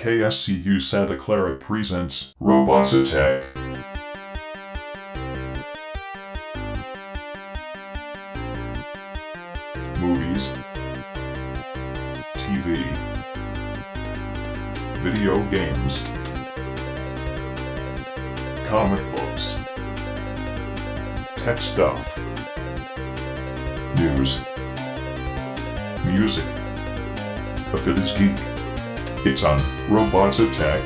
KSCU Santa Clara presents Robots Attack. Movies, TV, video games, comic books, tech stuff, news, music. If it is geek, it's on Robots Attack.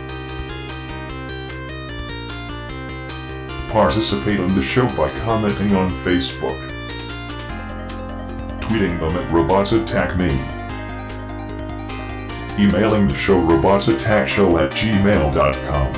Participate on the show by commenting on Facebook, tweeting them at Robots Attack Me, emailing the show robotsattackshow@gmail.com.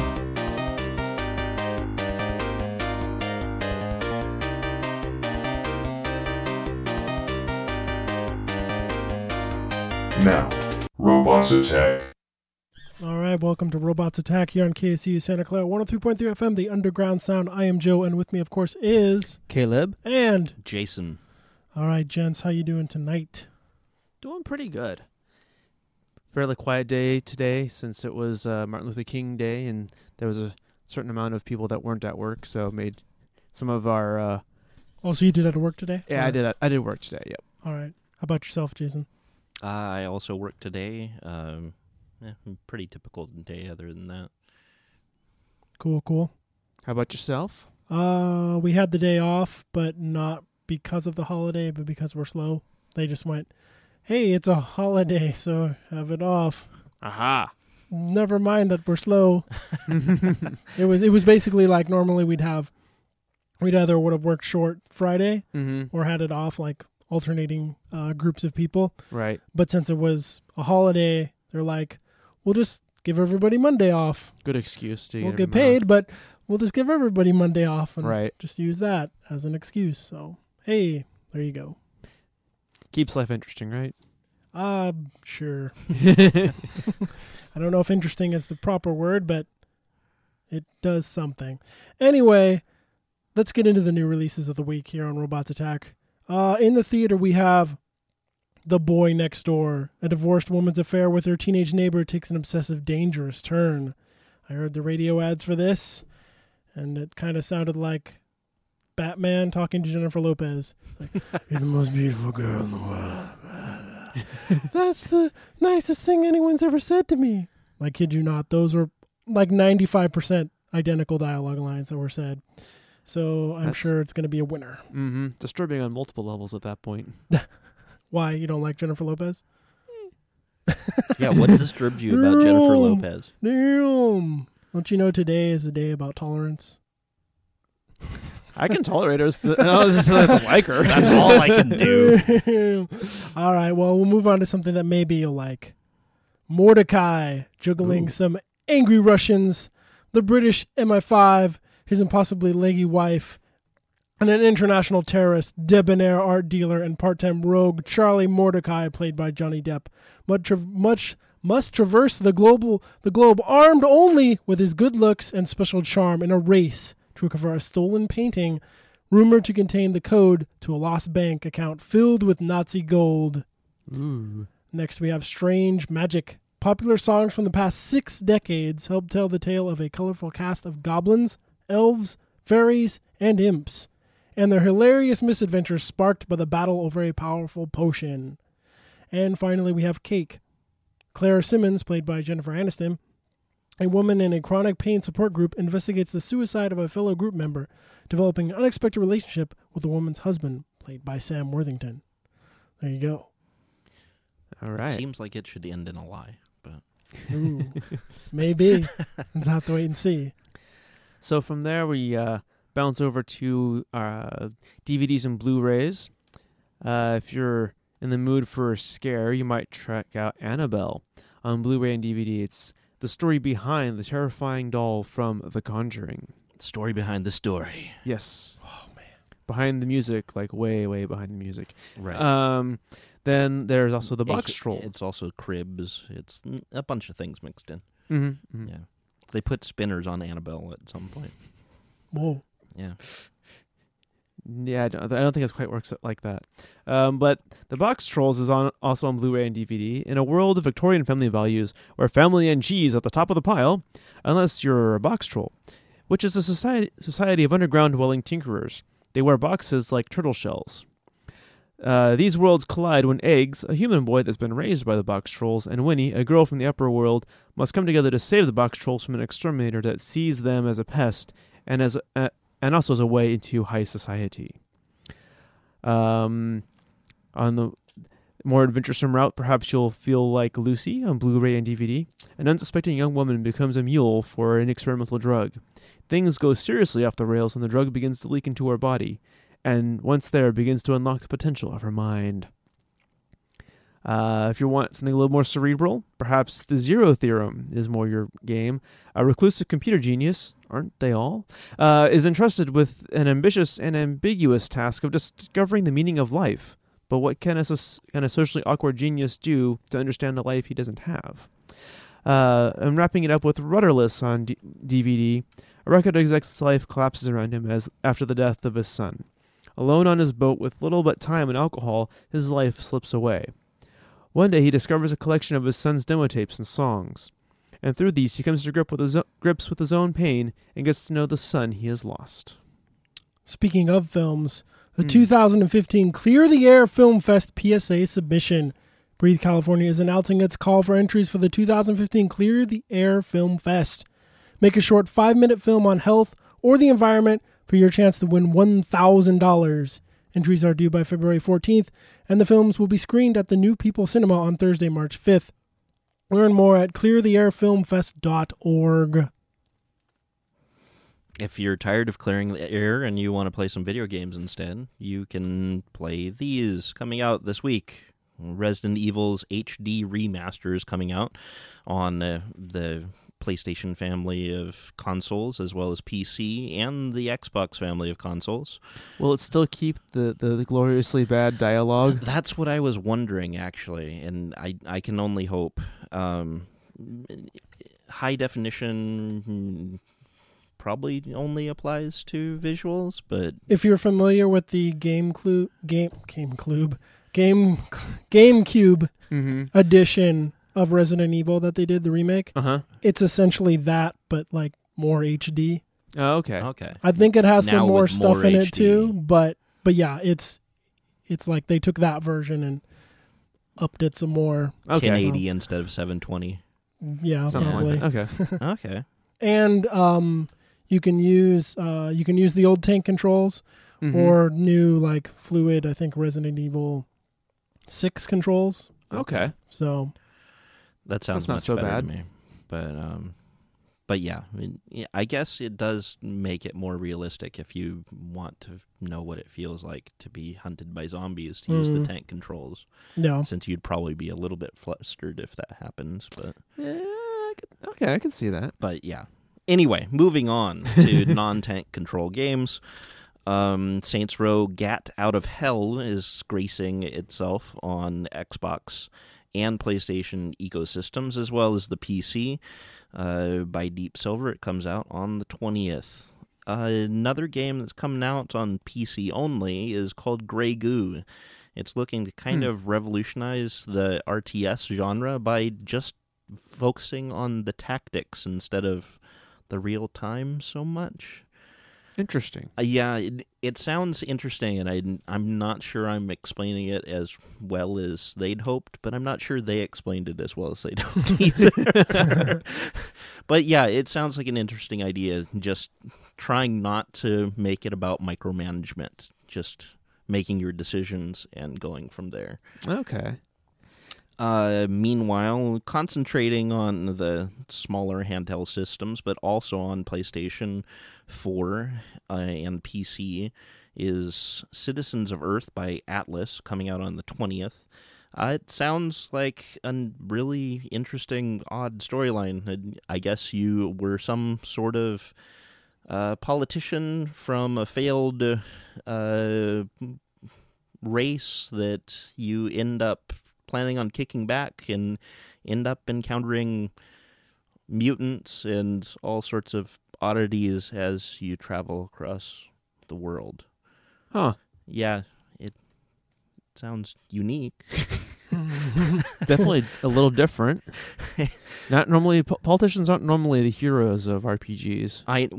Now, Robots Attack. All right, welcome to Robots Attack here on KSCU Santa Clara 103.3 FM, the underground sound. I am Joe, and with me, of course, is Caleb and Jason. All right, gents, how you doing tonight? Doing pretty good. Fairly quiet day today since it was Martin Luther King Day, and there was a certain amount of people that weren't at work, so made some of our. Oh, so you did at work today? Yeah, I did work today. Yep. All right. How about yourself, Jason? I also work today. Pretty typical day other than that. Cool. How about yourself? We had the day off, but not because of the holiday, but because we're slow. They just went, hey, it's a holiday, so have it off. Aha. Never mind that we're slow. It was basically like normally we'd either would have worked short Friday or had it off like alternating groups of people. Right. But since it was a holiday, they're like, we'll just give everybody Monday off. Good excuse to We'll get paid, but we'll just give everybody Monday off and just use that as an excuse. So, hey, there you go. Keeps life interesting, right? Sure. I don't know if interesting is the proper word, but it does something. Anyway, let's get into the new releases of the week here on Robots Attack. In the theater, we have The Boy Next Door. A divorced woman's affair with her teenage neighbor takes an obsessive, dangerous turn. I heard the radio ads for this, and it kind of sounded like Batman talking to Jennifer Lopez. It's like, you're the most beautiful girl in the world. That's the nicest thing anyone's ever said to me. I kid you not. Those were like 95% identical dialogue lines that were said. So I'm sure it's going to be a winner. Mm-hmm. Disturbing on multiple levels at that point. Why? You don't like Jennifer Lopez? Yeah, what disturbed you about Jennifer Lopez? Damn. Don't you know today is a day about tolerance? I can tolerate her. It's not I like her. That's all I can do. All right, well, we'll move on to something that maybe you'll like. Mordecai juggling some angry Russians, the British MI5, his impossibly leggy wife, and an international terrorist, debonair art dealer, and part-time rogue Charlie Mordecai, played by Johnny Depp, must traverse the globe armed only with his good looks and special charm in a race to recover a stolen painting rumored to contain the code to a lost bank account filled with Nazi gold. Ooh. Next, we have Strange Magic. Popular songs from the past 6 decades help tell the tale of a colorful cast of goblins, elves, fairies, and imps, and their hilarious misadventures sparked by the battle over a powerful potion. And finally, we have Cake. Claire Simmons, played by Jennifer Aniston, a woman in a chronic pain support group, investigates the suicide of a fellow group member, developing an unexpected relationship with the woman's husband, played by Sam Worthington. There you go. All right. It seems like it should end in a lie, but Ooh, maybe. We'll have to wait and see. So from there, we bounce over to DVDs and Blu-rays. If you're in the mood for a scare, you might check out Annabelle on Blu-ray and DVD. It's the story behind the terrifying doll from The Conjuring. story behind the story. Yes. Oh, man. Behind the music, like way, way behind the music. Right. Then there's also the box troll. It's also Cribs. It's a bunch of things mixed in. Mm-hmm. Mm-hmm. Yeah. They put spinners on Annabelle at some point. Whoa. Yeah. Yeah, I don't think it quite works like that. But The Box Trolls is also on Blu-ray and DVD. In a world of Victorian family values, where family and cheese at the top of the pile, unless you're a box troll, which is a society of underground-dwelling tinkerers. They wear boxes like turtle shells. These worlds collide when Eggs, a human boy that's been raised by the Box Trolls, and Winnie, a girl from the upper world, must come together to save the Box Trolls from an exterminator that sees them as a pest and also as a way into high society. On the more adventuresome route, perhaps you'll feel like Lucy on Blu-ray and DVD. An unsuspecting young woman becomes a mule for an experimental drug. Things go seriously off the rails when the drug begins to leak into her body, and once there, begins to unlock the potential of her mind. If you want something a little more cerebral, perhaps the Zero Theorem is more your game. A reclusive computer genius, aren't they all, is entrusted with an ambitious and ambiguous task of discovering the meaning of life. But what can a socially awkward genius do to understand a life he doesn't have? And wrapping it up with Rudderless on DVD, a record exec's life collapses around him after the death of his son. Alone on his boat with little but time and alcohol, his life slips away. One day he discovers a collection of his son's demo tapes and songs, and through these he comes to grips with his own pain and gets to know the son he has lost. Speaking of films, the 2015 Clear the Air Film Fest PSA submission. Breathe California is announcing its call for entries for the 2015 Clear the Air Film Fest. Make a short 5-minute film on health or the environment for your chance to win $1,000. Entries are due by February 14th, and the films will be screened at the New People Cinema on Thursday, March 5th. Learn more at cleartheairfilmfest.org. If you're tired of clearing the air and you want to play some video games instead, you can play these coming out this week. Resident Evil's HD remaster is coming out on the PlayStation family of consoles, as well as PC and the Xbox family of consoles. Will it still keep the gloriously bad dialogue? That's what I was wondering, actually, and I can only hope. High definition probably only applies to visuals, but If you're familiar with the GameCube edition of Resident Evil that they did, the remake, it's essentially that, but like more HD. Oh, okay. Okay. I think it has Now some more with stuff more in it HD. too, but yeah, it's like they took that version and upped it some more. Okay. 1080 instead of 720. Yeah, Something probably. like that. Okay. Okay. And you can use the old tank controls Mhm. or new like fluid, I think Resident Evil 6 controls. Okay. So That sounds That's not much so better bad. to me. But yeah, I guess it does make it more realistic if you want to know what it feels like to be hunted by zombies to use the tank controls. no. Since you'd probably be a little bit flustered if that happens, but Yeah, I can see that. yeah. Anyway, moving on to non-tank control games. Saints Row Gat Out of Hell is gracing itself on Xbox and PlayStation ecosystems, as well as the PC. By Deep Silver, it comes out on the 20th. Another game that's coming out on PC only is called Grey Goo. It's looking to kind of revolutionize the RTS genre by just focusing on the tactics instead of the real time so much. Interesting. Yeah, it sounds interesting, and I'm not sure I'm explaining it as well as they'd hoped, but I'm not sure they explained it as well as they'd hoped either. But yeah, it sounds like an interesting idea, just trying not to make it about micromanagement, just making your decisions and going from there. Okay. Meanwhile, concentrating on the smaller handheld systems, but also on PlayStation 4 and PC, is Citizens of Earth by Atlas, coming out on the 20th. It sounds like a really interesting, odd storyline. I guess you were some sort of politician from a failed race that you end up planning on kicking back and end up encountering mutants and all sorts of oddities as you travel across the world. Huh. Yeah, it sounds unique. Definitely a little different. Not normally politicians aren't normally the heroes of RPGs.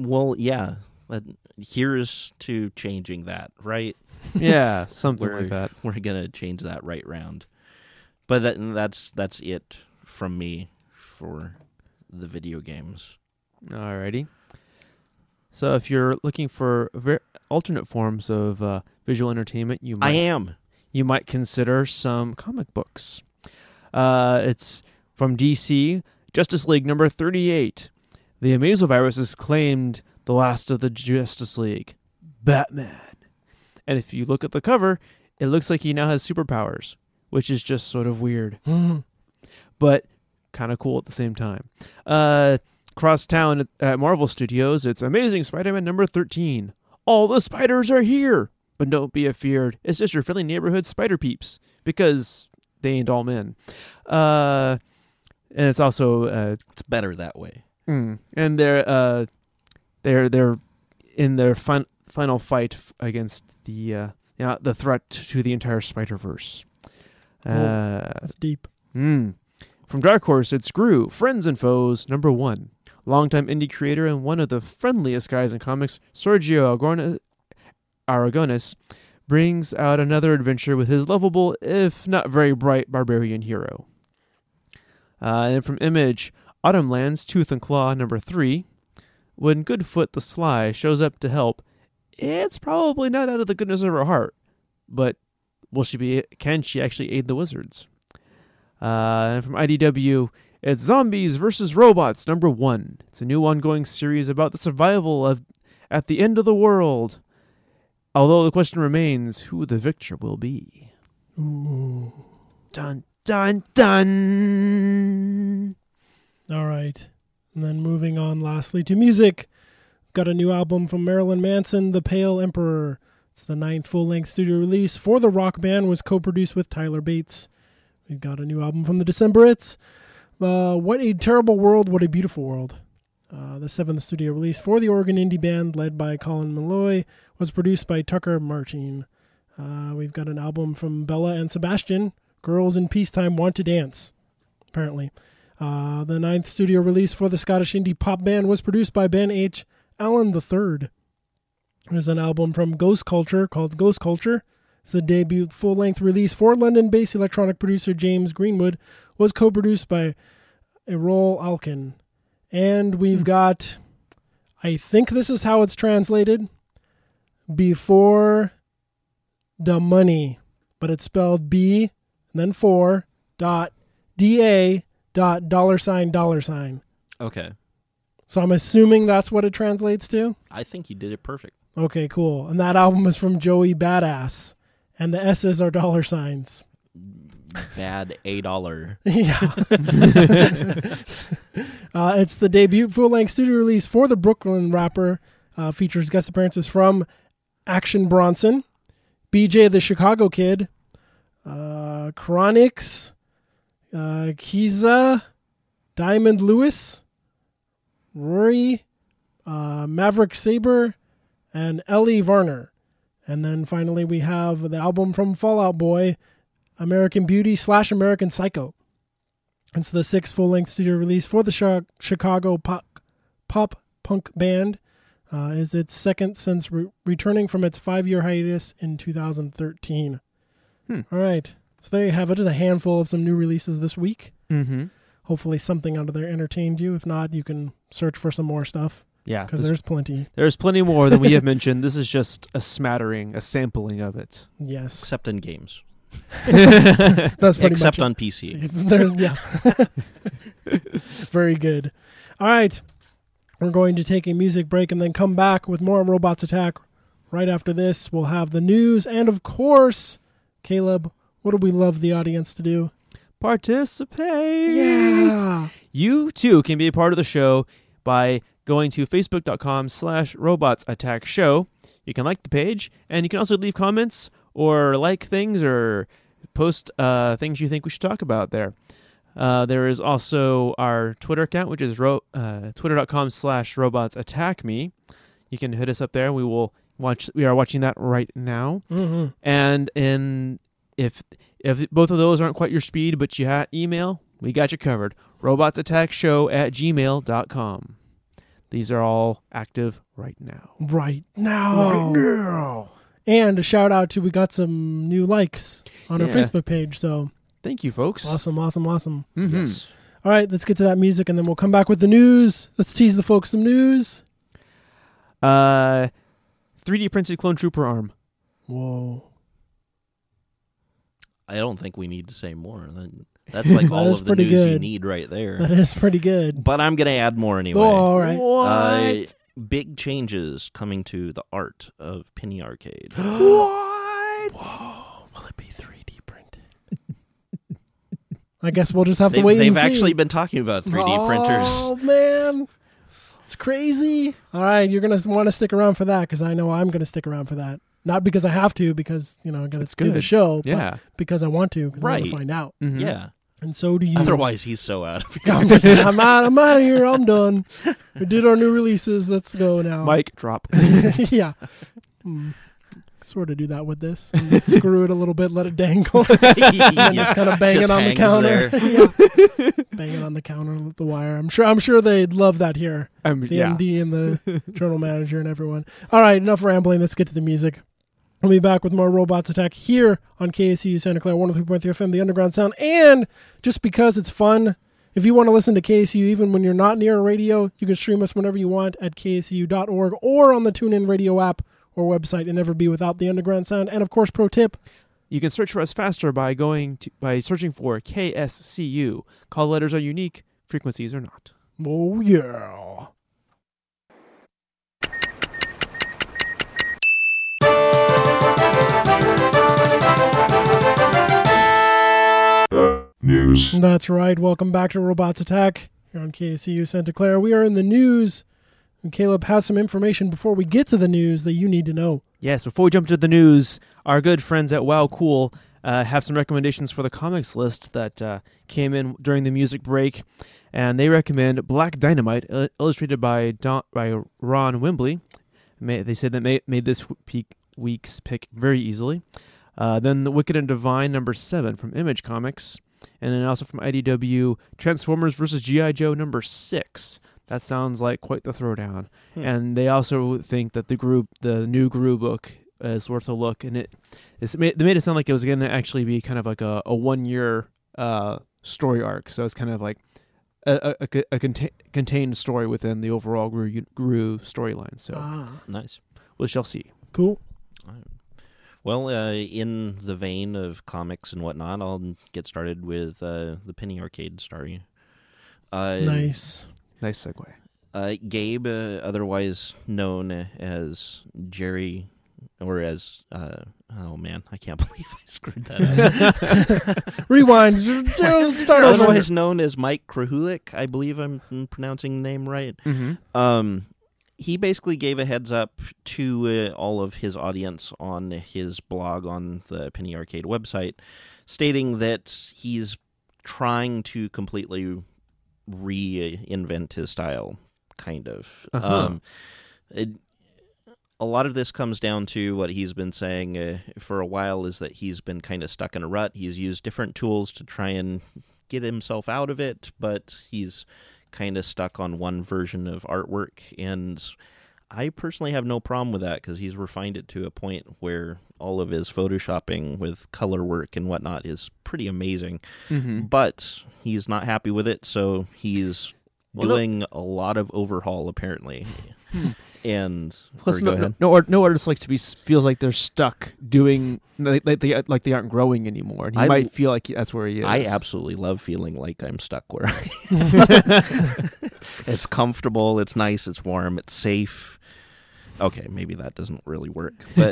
Here's to changing that, right? Yeah, something like that. We're gonna change that right round. But that's it from me for the video games. Alrighty. So if you're looking for alternate forms of visual entertainment, you might consider some comic books. It's from DC, Justice League number 38. The Amazovirus has claimed the last of the Justice League, Batman. And if you look at the cover, it looks like he now has superpowers, which is just sort of weird, but kind of cool at the same time. Cross town at Marvel Studios, it's Amazing Spider-Man number 13. All the spiders are here, but don't be afeared. It's just your friendly neighborhood spider peeps, because they ain't all men. And it's also it's better that way. And they're in their final fight against the threat to the entire Spider-Verse. That's deep. From Dark Horse, it's Gru, Friends and Foes, number 1. Longtime indie creator and one of the friendliest guys in comics, Sergio Aragonis, brings out another adventure with his lovable, if not very bright, barbarian hero. And from Image, Autumnland's Tooth and Claw, number 3. When Goodfoot the Sly shows up to help, it's probably not out of the goodness of her heart, but can she actually aid the wizards? And from IDW, it's Zombies vs. Robots, number 1. It's a new ongoing series about the survival at the end of the world. Although the question remains who the victor will be. Ooh. Dun, dun, dun! All right. And then moving on lastly to music. Got a new album from Marilyn Manson, The Pale Emperor. It's the 9th full-length studio release for the rock band, was co-produced with Tyler Bates. We've got a new album from the Decemberists. What a Terrible World, What a Beautiful World. The 7th studio release for the Oregon indie band led by Colin Malloy, was produced by Tucker Martin. We've got an album from Bella and Sebastian, Girls in Peacetime Want to Dance, apparently. The 9th studio release for the Scottish indie pop band was produced by Ben H. Allen III. There's an album from Ghost Culture called Ghost Culture. It's the debut full-length release for London-based electronic producer James Greenwood, was co-produced by Errol Alkin. And we've got, I think this is how it's translated, Before the Money, but it's spelled B and then $4.DA.$. Okay. So I'm assuming that's what it translates to? I think you did it perfect. Okay, cool. And that album is from Joey Badass. And the S's are $. Bad $1. Yeah. It's the debut full-length studio release for the Brooklyn rapper. Features guest appearances from Action Bronson, BJ the Chicago Kid, Chronix, Kiza, Diamond Lewis, Rory, Maverick Saber, and Ellie Varner. And then finally we have the album from Fall Out Boy, American Beauty / American Psycho. It's the 6th full-length studio release for the Chicago pop punk band. Is its second since returning from its 5-year hiatus in 2013. All right. So there you have it. Just a handful of some new releases this week. Mm-hmm. Hopefully something out of there entertained you. If not, you can search for some more stuff. Yeah. Because there's plenty. There's plenty more than we have mentioned. This is just a smattering, a sampling of it. Yes. Except in games. That's pretty Except much on PC. Yeah. Very good. All right. We're going to take a music break and then come back with more on Robots Attack. Right after this, we'll have the news. And of course, Caleb, what do we love the audience to do? Participate! Yeah! You, too, can be a part of the show by going to facebook.com/robotsattackshow. You can like the page, and you can also leave comments or like things or post things you think we should talk about there. There is also our Twitter account, which is twitter.com/robotsattackme. You can hit us up there, and we will We are watching that right now. Mm-hmm. And if both of those aren't quite your speed, but you had email, we got you covered. robotsattackshow@gmail.com. These are all active right now. Right now. And a shout out to, we got some new likes on our Yeah. Facebook page. So Thank you, folks. awesome. Mhm. Yes. All right, let's get to that music and then we'll come back with the news. Let's tease the folks some news. 3D printed clone trooper arm. Whoa. I don't think we need to say more. That's like all is of the pretty news you good. need right there. That is pretty good. But I'm going to add more anyway. Oh, all right. What? Big changes coming to the art of Penny Arcade. What? Whoa. Will it be 3D printed? I guess we'll just have to wait and They've see. actually been talking about 3D printers. Oh, man. It's crazy. All right, you're going to want to stick around for that because I know I'm going to stick around for that. Not because I have to, because, I got It's to do the good. show, Yeah. but because I want to, because I want Right. to find out. Mhm. Yeah. And so do you. Otherwise, he's so out of here. I'm out of here. I'm done. We did our new releases. Let's go now. Mic drop. Yeah. Sort of do that with this. And screw it a little bit, let it dangle. And just kind of bang Just it on the hangs counter. there. Yeah. Bang it on the counter with the wire. I'm sure they'd love that here. The Yeah. MD and the journal manager and everyone. All right, enough rambling. Let's get to the music. We'll be back with more Robots Attack here on KSU Santa Clara 103.3 FM, the Underground Sound. And just because it's fun, if you want to listen to KSU even when you're not near a radio, you can stream us whenever you want at ksu.org or on the TuneIn Radio app or website, and never be without the Underground Sound. And of course, pro tip, You can search for us faster by searching for KSCU. Call letters are unique, frequencies are not. oh yeah. The news. That's right. Welcome back to Robots Attack here on KSU Santa Clara. We are in the news, and Caleb has some information before we get to the news that you need to know. Yes, before we jump to the news, our good friends at Wow Cool have some recommendations for the comics list that came in during the music break, and they recommend Black Dynamite, illustrated by Ron Wimbley. They said that made this week's pick very easily. Then The Wicked and Divine, number 7 from Image Comics, and then also from IDW, Transformers vs. G.I. Joe, number 6. That sounds like quite the throwdown. And they also think that the new Gru book is worth a look, and they made it sound like it was going to actually be kind of like a 1-year story arc. So it's kind of like a contained story within the overall Gru storyline. So Nice. we shall see. Cool. Well, in the vein of comics and whatnot, I'll get started with the Penny Arcade story. Nice. Nice segue. Gabe, otherwise known as Jerry, or as oh man, I can't believe I screwed that up. Rewind. Start over. Otherwise known as Mike Krahulik, I believe I'm pronouncing the name right. Mm-hmm. He basically gave a heads up to all of his audience on his blog on the Penny Arcade website, stating that he's trying to completely reinvent his style, kind of. Uh-huh. A lot of this comes down to what he's been saying for a while, is that he's been kind of stuck in a rut. He's used different tools to try and get himself out of it, but he's kind of stuck on one version of artwork, and I personally have no problem with that because he's refined it to a point where all of his photoshopping with color work and whatnot is pretty amazing. Mm-hmm. But he's not happy with it, so he's doing a lot of overhaul apparently. And Plus, go ahead. no artist likes to feels like they're stuck doing like they aren't growing anymore. And he might feel like that's where he is. I absolutely love feeling like I'm stuck where I am. It's comfortable, it's nice, it's warm, it's safe. Okay, maybe that doesn't really work,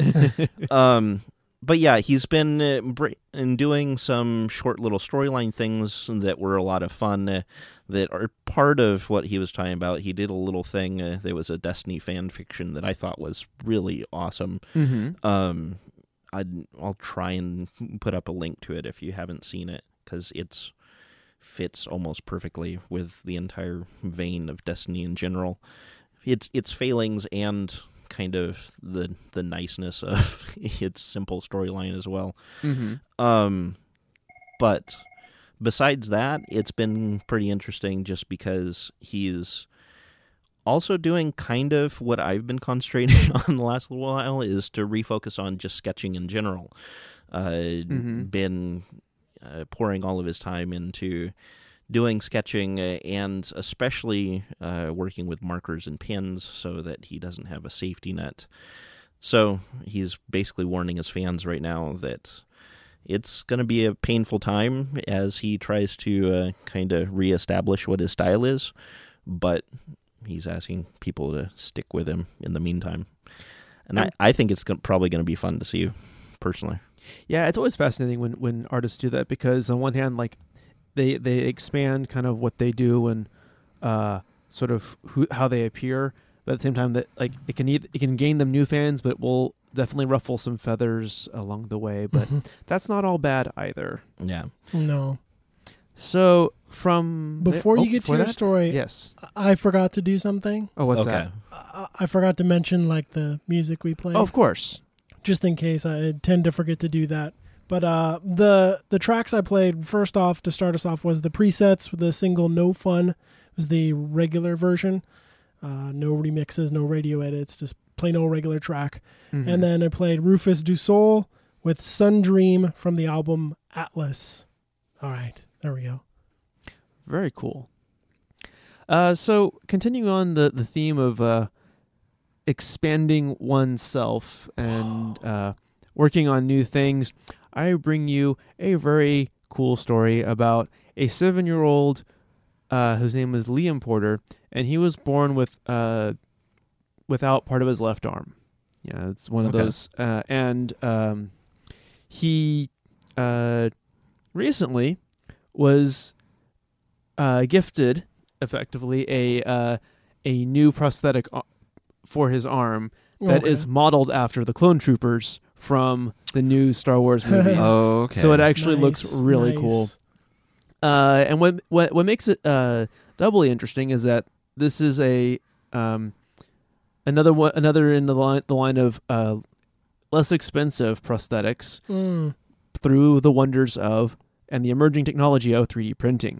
but yeah, he's been doing some short little storyline things that were a lot of fun. That are part of what he was talking about. He did a little thing. There was a Destiny fan fiction that I thought was really awesome. Mm-hmm. I'll try and put up a link to it if you haven't seen it, because it fits almost perfectly with the entire vein of Destiny in general. Its failings and kind of the niceness of its simple storyline as well. Mm-hmm. But besides that, it's been pretty interesting just because he's also doing kind of what I've been concentrating on the last little while, is to refocus on just sketching in general. Been pouring all of his time into doing sketching and especially working with markers and pens so that he doesn't have a safety net. So he's basically warning his fans right now that it's going to be a painful time as he tries to kind of reestablish what his style is, but he's asking people to stick with him in the meantime. And I think it's probably going to be fun to see, personally. Yeah, it's always fascinating when artists do that, because on one hand, like they expand kind of what they do and sort of how they appear, but at the same time that like it can gain them new fans, but it will definitely ruffle some feathers along the way. But that's not all bad either. Yeah. No. So before you get to your story, yes, I forgot to do something. Oh, what's Okay. that? I forgot to mention like the music we played. Oh, of course. Just in case, I tend to forget to do that. But the tracks I played, first off, to start us off, was the presets with the single No Fun. It was the regular version. No remixes, no radio edits, just plain old regular track. Mm-hmm. And then I played Rufus Du Sol with Sun Dream from the album Atlas. All right, there we go. Very cool. So continuing on the theme of expanding oneself and working on new things, I bring you a very cool story about a 7-year-old whose name was Liam Porter, and he was born with without part of his left arm. Yeah, it's one of those. And he recently was gifted, effectively, a new prosthetic for his arm that is modeled after the clone troopers from the new Star Wars movies. Oh, okay. So it actually looks really cool. And what makes it doubly interesting is that this is a another in the line of less expensive prosthetics through the wonders of and the emerging technology of 3D printing.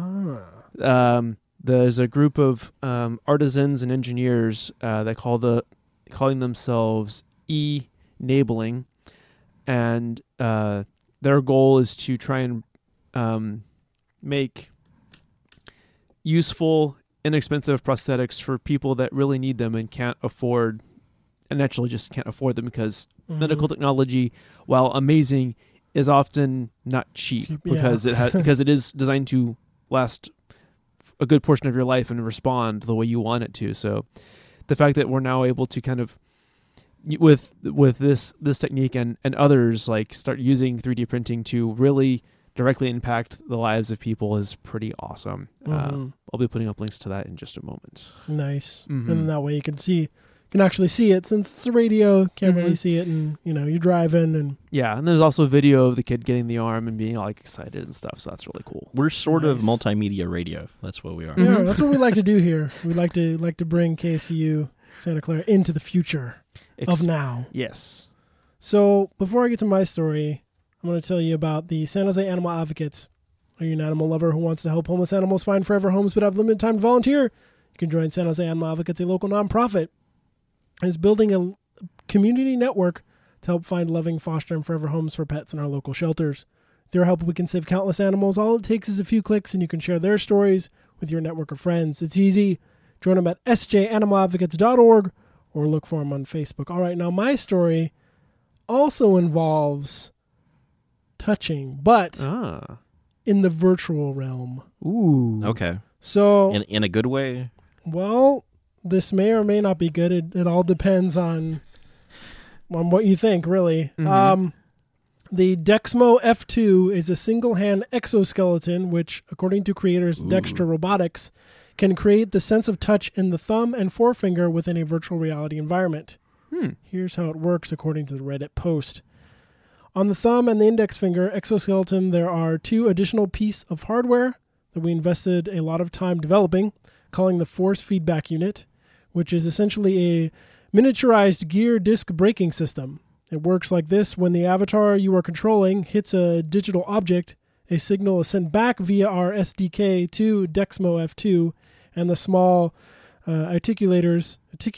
There's a group of artisans and engineers that calling themselves E-Nabling, and their goal is to try and make useful, inexpensive prosthetics for people that really need them and can't afford, and naturally just can't afford them because medical technology, while amazing, is often not cheap because it is designed to last a good portion of your life and respond the way you want it to. So the fact that we're now able to kind of with this technique and others like start using 3D printing to really directly impact the lives of people is pretty awesome. I'll be putting up links to that in just a moment. Nice. And that way you can actually see it, since it's a radio, can't really see it, and you're driving and and there's also video of the kid getting the arm and being like excited and stuff, so that's really cool. We're sort of multimedia radio. That's what we are. Yeah, that's what we like to do here. We like to bring KCU Santa Clara into the future of now. Yes. So before I get to my story, I'm going to tell you about the San Jose Animal Advocates. Are you an animal lover who wants to help homeless animals find forever homes but have limited time to volunteer? You can join San Jose Animal Advocates, a local nonprofit. Is building a community network to help find loving foster and forever homes for pets in our local shelters. With their help, we can save countless animals. All it takes is a few clicks, and you can share their stories with your network of friends. It's easy. Join them at sjanimaladvocates.org or look for them on Facebook. All right, now my story also involves touching, but in the virtual realm. Ooh. Okay. So in a good way? Well, this may or may not be good. It all depends on what you think, really. The Dexmo F2 is a single-hand exoskeleton, which, according to creators Dextra Robotics, can create the sense of touch in the thumb and forefinger within a virtual reality environment. Here's how it works, according to the Reddit post. On the thumb and the index finger exoskeleton, there are 2 additional pieces of hardware that we invested a lot of time developing, calling the Force Feedback Unit, which is essentially a miniaturized gear disc braking system. It works like this: when the avatar you are controlling hits a digital object, a signal is sent back via our SDK to Dexmo F2, and the small articulates,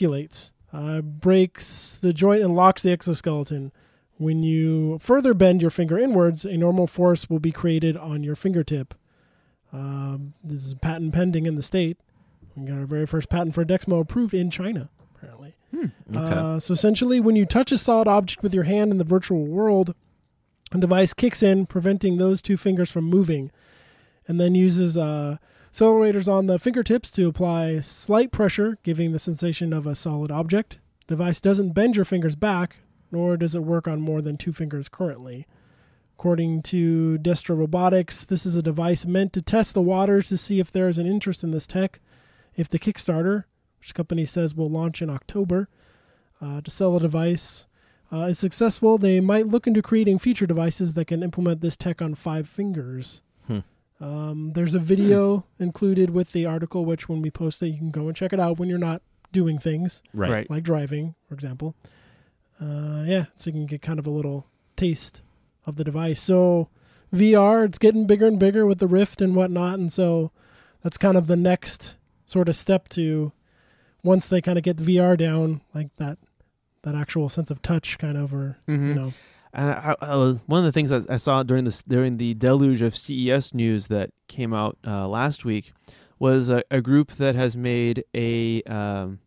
breaks the joint and locks the exoskeleton. When you further bend your finger inwards, a normal force will be created on your fingertip. This is patent pending in the state. We got our very first patent for Dexmo approved in China, apparently. Okay. So essentially, when you touch a solid object with your hand in the virtual world, a device kicks in, preventing those two fingers from moving, and then uses accelerators on the fingertips to apply slight pressure, giving the sensation of a solid object. The device doesn't bend your fingers back, nor does it work on more than two fingers currently. According to Destra Robotics, this is a device meant to test the waters to see if there is an interest in this tech. If the Kickstarter, which the company says will launch in October, to sell a device, is successful, they might look into creating future devices that can implement this tech on 5 fingers. There's a video included with the article, which when we post it, you can go and check it out when you're not doing things, Right. like driving, for example. So you can get kind of a little taste of the device. So VR, it's getting bigger and bigger with the Rift and whatnot, and so that's kind of the next sort of step to, once they kind of get VR down, like that actual sense of touch kind of, or you know. And one of the things I saw during the deluge of CES news that came out last week was a group that has made an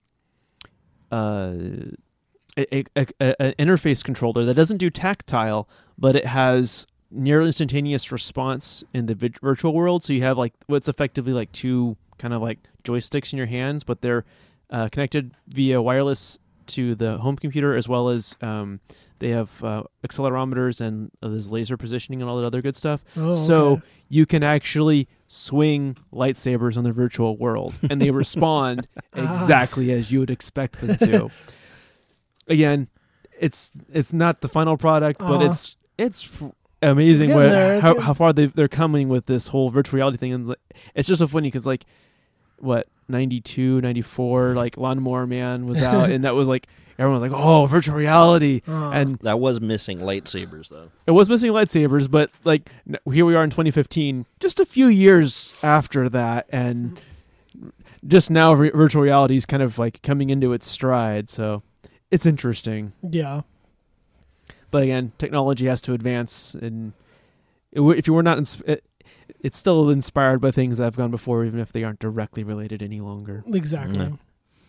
interface controller that doesn't do tactile, but it has near instantaneous response in the virtual world. So you have like what's effectively like two kind of like joysticks in your hands, but they're connected via wireless to the home computer, as well as they have accelerometers and there's laser positioning and all that other good stuff. So you can actually swing lightsabers on the virtual world, and they respond exactly as you would expect them to. Again, it's not the final product, but it's amazing how far they're coming with this whole virtual reality thing. And it's just so funny because like, what, 92, 94, like Lawnmower Man was out, and that was like, everyone was like, oh, virtual reality. And That was missing lightsabers, though. it was missing lightsabers, but like here we are in 2015, just a few years after that, and just now virtual reality is kind of like coming into its stride. So it's interesting. Yeah. But again, technology has to advance, and if you were not, it's still inspired by things that have gone before, even if they aren't directly related any longer. Exactly. Yeah.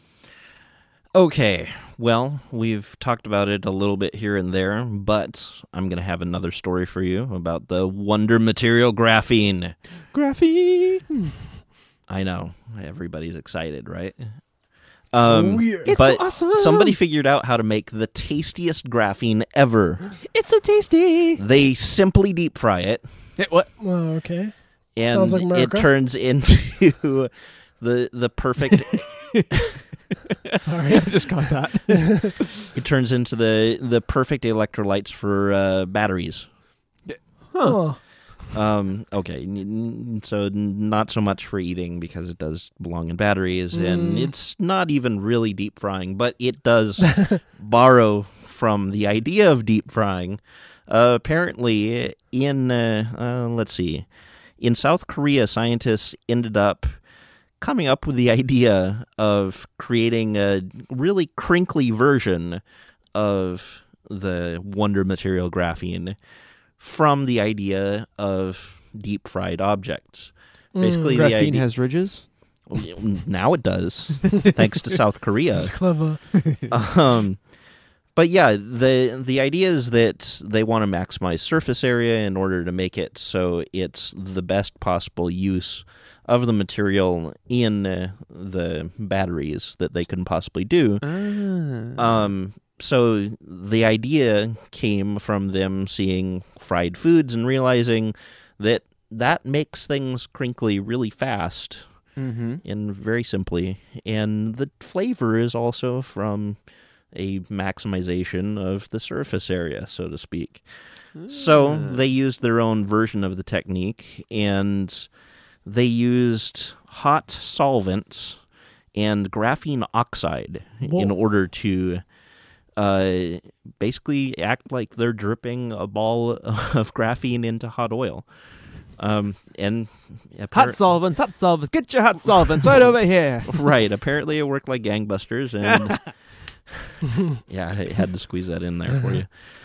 Okay, well, we've talked about it a little bit here and there, but I'm going to have another story for you about the wonder material graphene. Graphene! I know, everybody's excited, right? It's but so awesome! somebody figured out how to make the tastiest graphene ever. It's so tasty! They simply deep fry it, What? Well, okay. and Sounds like it America. turns into the perfect... Sorry. I just got that. It turns into the perfect electrolytes for batteries. Huh. Okay, so not so much for eating because it does belong in batteries, and it's not even really deep frying, but it does borrow from the idea of deep frying. Apparently, in South Korea, scientists ended up coming up with the idea of creating a really crinkly version of the wonder material graphene from the idea of deep fried objects. Basically, the Graphene idea has ridges? now it does, thanks to South Korea. It's clever. But yeah, the idea is that they want to maximize surface area in order to make it so it's the best possible use of the material in the batteries that they can possibly do. So the idea came from them seeing fried foods and realizing that makes things crinkly really fast and very simply. And the flavor is also from a maximization of the surface area, so to speak. So they used their own version of the technique, and they used hot solvents and graphene oxide Whoa. in order to basically act like they're dripping a ball of graphene into hot oil. And Hot solvents, get your hot solvents right over here. right, apparently it worked like gangbusters, and yeah, I had to squeeze that in there for you.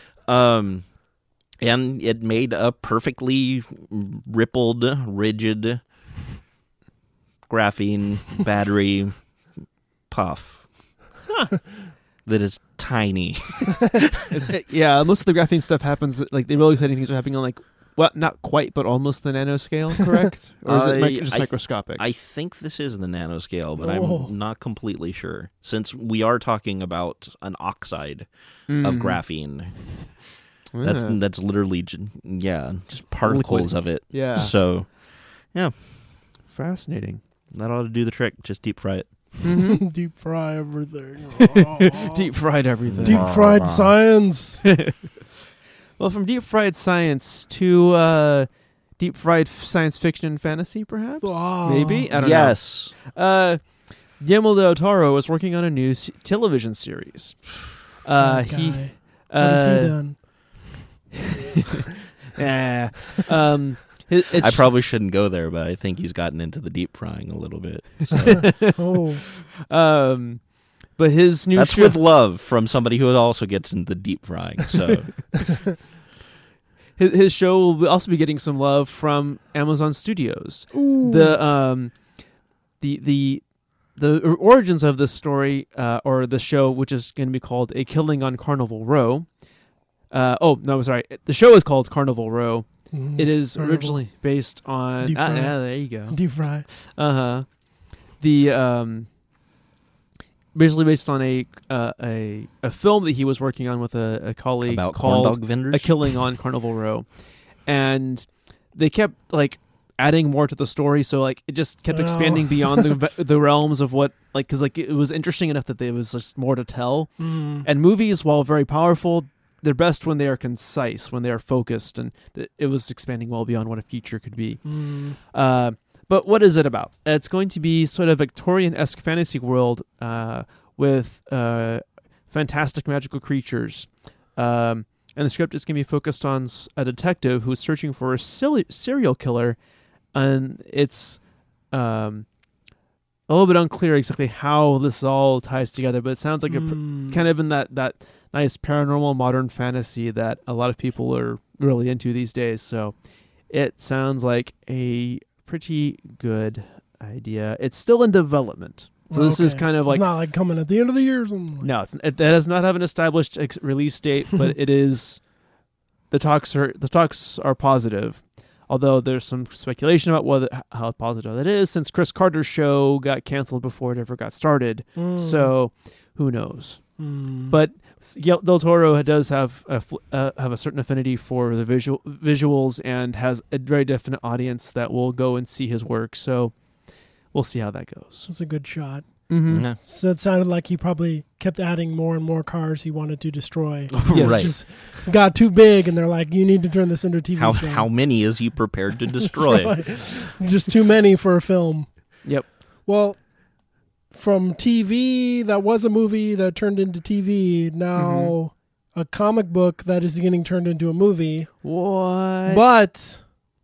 And it made a perfectly rippled, rigid graphene battery puff that is tiny. Yeah, most of the graphene stuff happens, like the really exciting things are happening on like, well, not quite, but almost the nanoscale, correct? Or is it just microscopic? I think this is the nanoscale, but Whoa. I'm not completely sure, since we are talking about an oxide of graphene. That's literally, just particles of it. Yeah. So, yeah, Fascinating. that ought to do the trick. Just deep fry it. Mm-hmm. Deep fry everything. Deep fried everything. Deep fried science. Well, from deep fried science to deep fried science fiction and fantasy, perhaps? Oh. Maybe? I don't Yes. know. Guillermo del Toro is working on a new television series. That He guy. What has he done? Yeah. I probably shouldn't go there, but I think he's gotten into the deep frying a little bit. So. Oh. But his new That's show, with love from somebody who also gets into the deep frying. So his show will also be getting some love from Amazon Studios. Ooh. The origins of this story, or the show, which is going to be called A Killing on Carnival Row. The show is called Carnival Row. Mhm. It is Carnival. originally based on. Deep fry. There you go. Deep fry. The basically based on a film that he was working on with a colleague about corn called dog vendors. A Killing on Carnival Row, and they kept like adding more to the story, so like it just kept expanding beyond the realms of what, like, because like it was interesting enough that there was just more to tell. And movies, while very powerful, they're best when they are concise, when they are focused, and it was expanding well beyond what a feature could be. But what is it about? It's going to be sort of Victorian-esque fantasy world with fantastic magical creatures. And the script is going to be focused on a detective who's searching for a serial killer, and it's a little bit unclear exactly how this all ties together, but it sounds like kind of in that nice paranormal modern fantasy that a lot of people are really into these days. So it sounds like a pretty good idea. It's still in development. So this is kind of it's not like coming at the end of the year or something. No, it does not have an established release date, but it is. The talks are positive, although there's some speculation about how positive that is, since Chris Carter's show got canceled before it ever got started. So who knows? But Del Toro does have a certain affinity for the visuals and has a very definite audience that will go and see his work. So we'll see how that goes. It's a good shot. Mm-hmm. Yeah. So it sounded like he probably kept adding more and more cars he wanted to destroy. Yes. Right. Just got too big, and they're like, "You need to turn this into a TV show." How many is he prepared to destroy? Just too many for a film. Yep. Well, from TV, that was a movie that turned into TV. Now, a comic book that is getting turned into a movie. What? But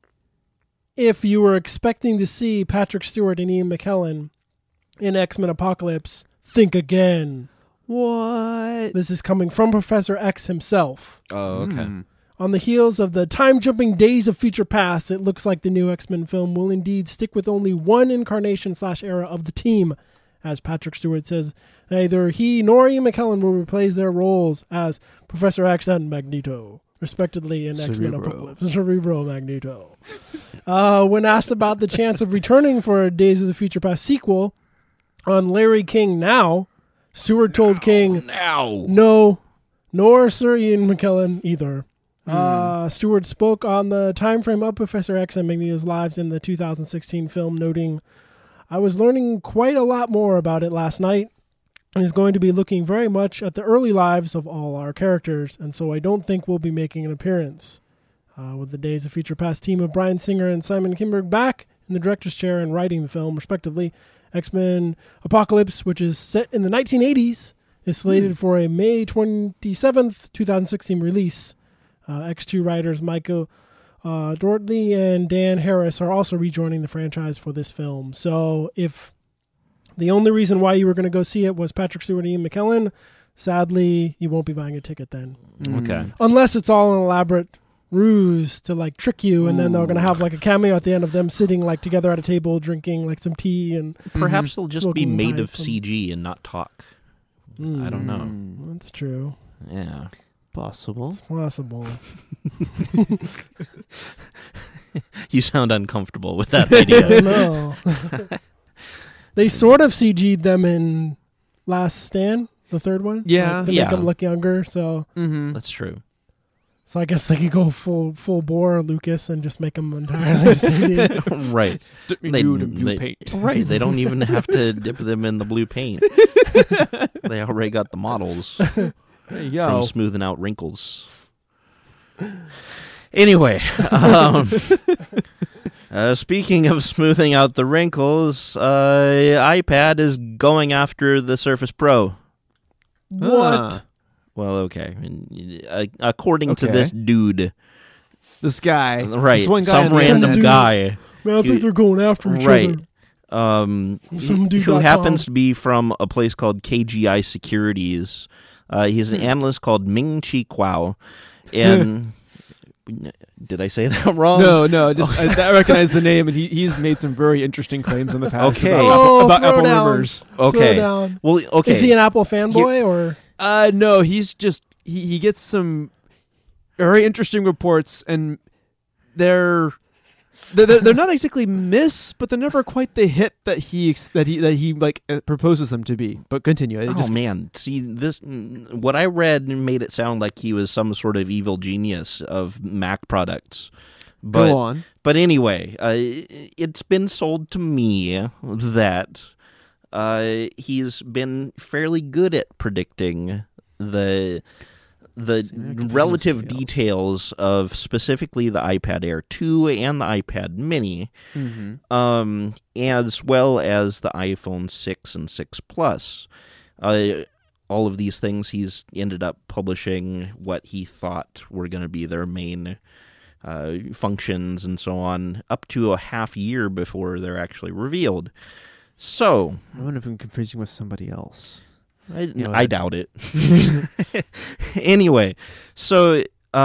if you were expecting to see Patrick Stewart and Ian McKellen in X-Men Apocalypse, think again. What? This is coming from Professor X himself. Oh, okay. On the heels of the time-jumping Days of Future Past, it looks like the new X-Men film will indeed stick with only one incarnation/era of the team. As Patrick Stewart says, neither he nor Ian McKellen will replace their roles as Professor X and Magneto, respectively, in X-Men Apocalypse. Cerebro Magneto. When asked about the chance of returning for a Days of the Future Past sequel on Larry King Now, Stewart told King, no, nor Sir Ian McKellen either. Stewart spoke on the time frame of Professor X and Magneto's lives in the 2016 film, noting, "I was learning quite a lot more about it last night, and is going to be looking very much at the early lives of all our characters, and so I don't think we'll be making an appearance." With the Days of Future Past team of Bryan Singer and Simon Kinberg back in the director's chair and writing the film, respectively, X-Men Apocalypse, which is set in the 1980s, is slated for a May 27th, 2016 release. X2 writers Michael Dougherty and Dan Harris are also rejoining the franchise for this film. So if the only reason why you were going to go see it was Patrick Stewart and Ian McKellen, sadly, you won't be buying a ticket then. Okay. Unless it's all an elaborate ruse to like trick you, and then they're going to have like a cameo at the end of them sitting like together at a table drinking like some tea and Perhaps they'll just be Smoking made pine of from- CG and not talk. I don't know. That's true. Yeah. Possible. It's possible. You sound uncomfortable with that I idea. don't know. They sort of CG'd them in Last Stand, the third one. Yeah. Like, to Yeah. make them look younger. So That's true. I guess they could go full bore Lucas and just make them entirely CG. Right. Dip me They- nude in blue they- paint. Right. They don't even have to dip them in the blue paint. They already got the models There you from go. smoothing out wrinkles. Anyway, speaking of smoothing out the wrinkles, iPad is going after the Surface Pro. What? Well, okay. According to Okay. this dude, This guy. right, This one guy some on the random internet. guy, Man, I think they're going after each right, other. Some dude who got happens bombed. to be from a place called KGI Securities. He's an analyst called Ming Chi Kuo, and did I say that wrong? No, just I recognize the name, and he's made some very interesting claims in the past Okay. about throw Apple down. rumors. Okay. Throw down. Well, okay. Is he an Apple fanboy or? No, he's just he gets some very interesting reports, and they're not exactly miss, but they're never quite the hit that he like proposes them to be. But continue. Oh man, see this. What I read made it sound like he was some sort of evil genius of Mac products. But, Go on. But anyway, it's been sold to me that he's been fairly good at predicting the relative details of specifically the iPad Air 2 and the iPad Mini, as well as the iPhone 6 and 6 Plus. All of these things, he's ended up publishing what he thought were going to be their main functions and so on, up to a half year before they're actually revealed. So, I wonder if I'm confusing with somebody else. I doubt it. Anyway, so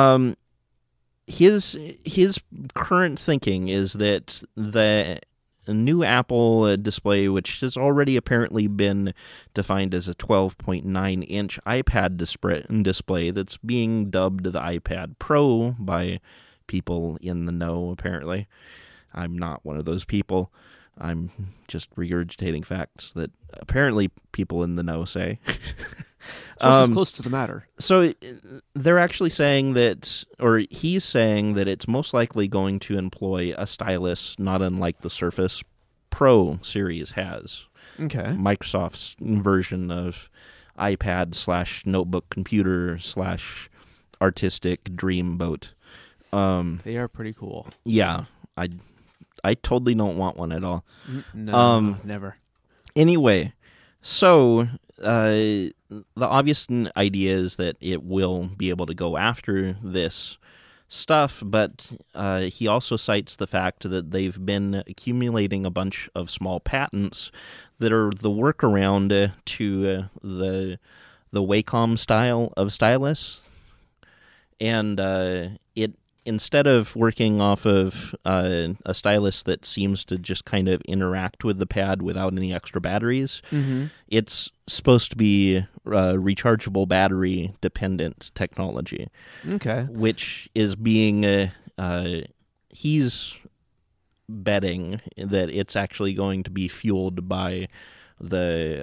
his current thinking is that the new Apple display, which has already apparently been defined as a 12.9-inch iPad display that's being dubbed the iPad Pro by people in the know, apparently. I'm not one of those people. I'm just regurgitating facts that apparently people in the know say. Sources close to the matter. So they're actually saying that, or he's saying that it's most likely going to employ a stylus not unlike the Surface Pro series has. Okay. Microsoft's version of iPad / notebook computer / artistic dreamboat. They are pretty cool. Yeah, I totally don't want one at all. No, never. Anyway, so the obvious idea is that it will be able to go after this stuff, but he also cites the fact that they've been accumulating a bunch of small patents that are the workaround to the Wacom style of stylus, and it. Instead of working off of a stylus that seems to just kind of interact with the pad without any extra batteries, it's supposed to be rechargeable battery dependent technology. Okay. Which is being, he's betting that it's actually going to be fueled by the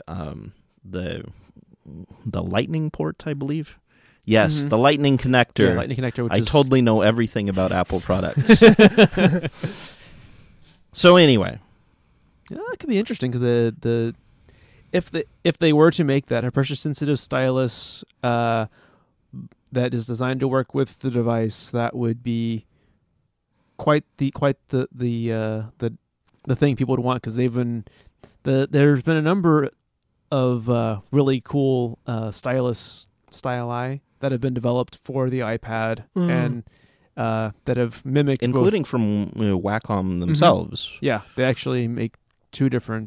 lightning port, I believe. Yes, the Lightning connector. Yeah, Lightning connector. Which I is... totally know everything about Apple products. So anyway, Yeah, that could be interesting. Cause if they were to make that a pressure sensitive stylus that is designed to work with the device, that would be quite the thing people would want, because There's been a number of really cool styli that have been developed for the iPad and that have mimicked including from Wacom themselves. Yeah, they actually make two different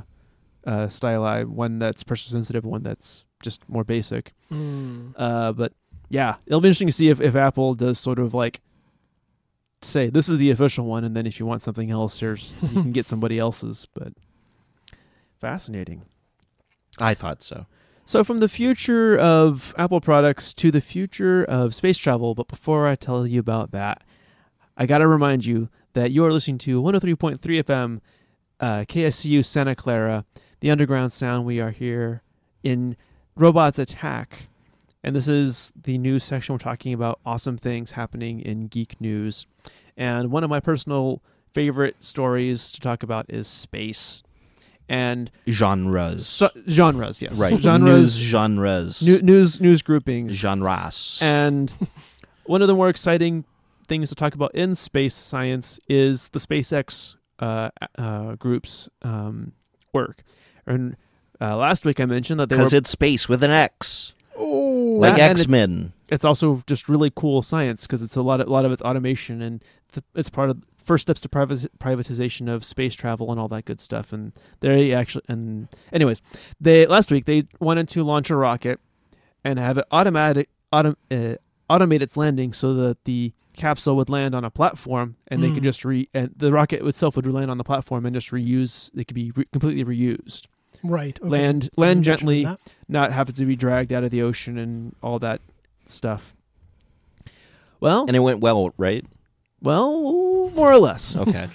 styli, one that's pressure sensitive, one that's just more basic. But yeah, it'll be interesting to see if Apple does sort of like say this is the official one, and then if you want something else, you can get somebody else's. But fascinating. I thought so. So from the future of Apple products to the future of space travel, but before I tell you about that, I got to remind you that you are listening to 103.3 FM, KSCU Santa Clara, the underground sound. We are here in Robots Attack, and this is the news section. We're talking about awesome things happening in geek news. And one of my personal favorite stories to talk about is space. And genres, yes, right? Genres. News groupings, genres. And one of the more exciting things to talk about in space science is the SpaceX group's work. And last week I mentioned that because it's space with an X, like X-Men. It's also just really cool science because it's a lot of it's automation, and it's part of first steps to privatization of space travel and all that good stuff. And they actually, and anyways, last week they wanted to launch a rocket and have it automate its landing so that the capsule would land on a platform, and they could just and the rocket itself would land on the platform and just reuse. They could be completely reused. Right. Okay. Land gently, not have to be dragged out of the ocean and all that stuff. Well, and it went well, right? Well, more or less. Okay.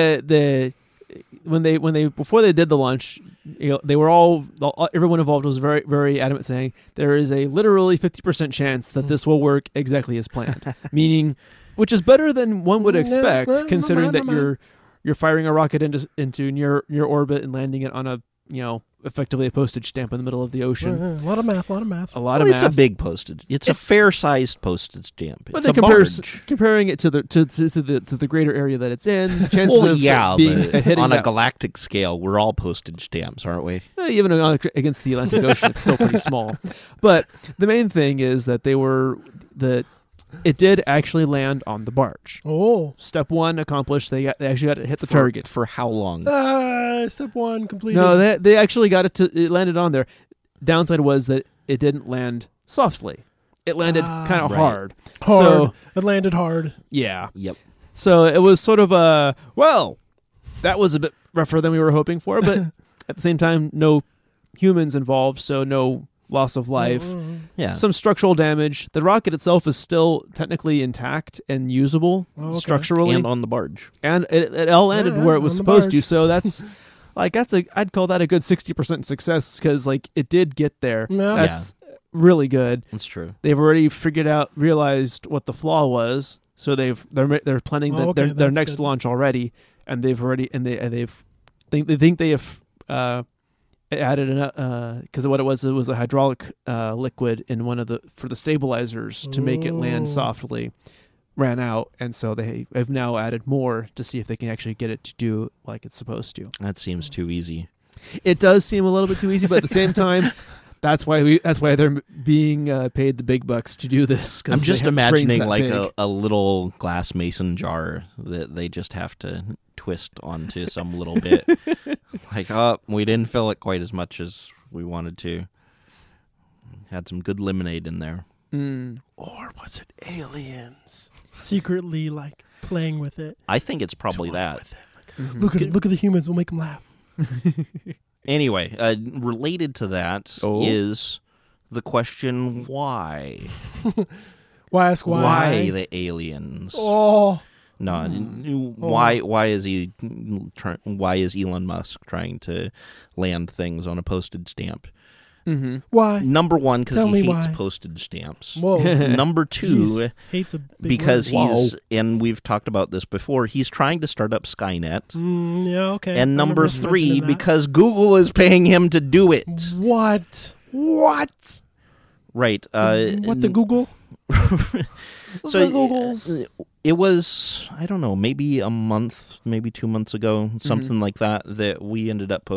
When they before they did the launch, they were everyone involved was very, very adamant, saying there is a literally 50% chance that this will work exactly as planned. Meaning, which is better than one would expect, considering that you're firing a rocket into your orbit and landing it on a effectively a postage stamp in the middle of the ocean. A lot of math. It's a big postage. It's a fair-sized postage stamp. But it's comparing it to the greater area that it's in, chances of being hitting on a galactic scale, we're all postage stamps, aren't we? Even against the Atlantic Ocean, it's still pretty small. But the main thing is that it did actually land on the barge. Oh, step one accomplished. They actually got to hit the target. For how long? Step one completed. No, they actually got it it landed on there. Downside was that it didn't land softly. It landed kind of hard. So it landed hard. Yeah. Yep. So it was sort of that was a bit rougher than we were hoping for, but at the same time, no humans involved, so no loss of life. Yeah. Some structural damage. The rocket itself is still technically intact and usable structurally. And on the barge. And it all landed where it was supposed to. So that's I'd call that a good 60% success because it did get there. No. That's really good. That's true. They've already realized what the flaw was. So they're planning their next launch already, and they think they have added because what it was a hydraulic liquid in for the stabilizers to make it land softly ran out, and so they have now added more to see if they can actually get it to do like it's supposed to. That seems too easy. It does seem a little bit too easy, but at the same time, that's why they're being paid the big bucks to do this. I'm just imagining a little glass mason jar that they just have to twist onto some little bit. We didn't fill it quite as much as we wanted to. Had some good lemonade in there. Or was it aliens secretly playing with it? I think it's probably that. Look at the humans. We'll make them laugh. Anyway, related to that is the question why. Why ask why? Why the aliens? Oh. No, why is Elon Musk trying to land things on a postage stamp? Mm-hmm. Why? Number one, because he hates postage stamps. Whoa. Number two, hates a big because word. and we've talked about this before, he's trying to start up Skynet. Yeah, okay. And number three, because Google is paying him to do it. What? Right. What the Google? So the Googles? It was, I don't know, maybe a month, maybe 2 months ago, something like that we ended up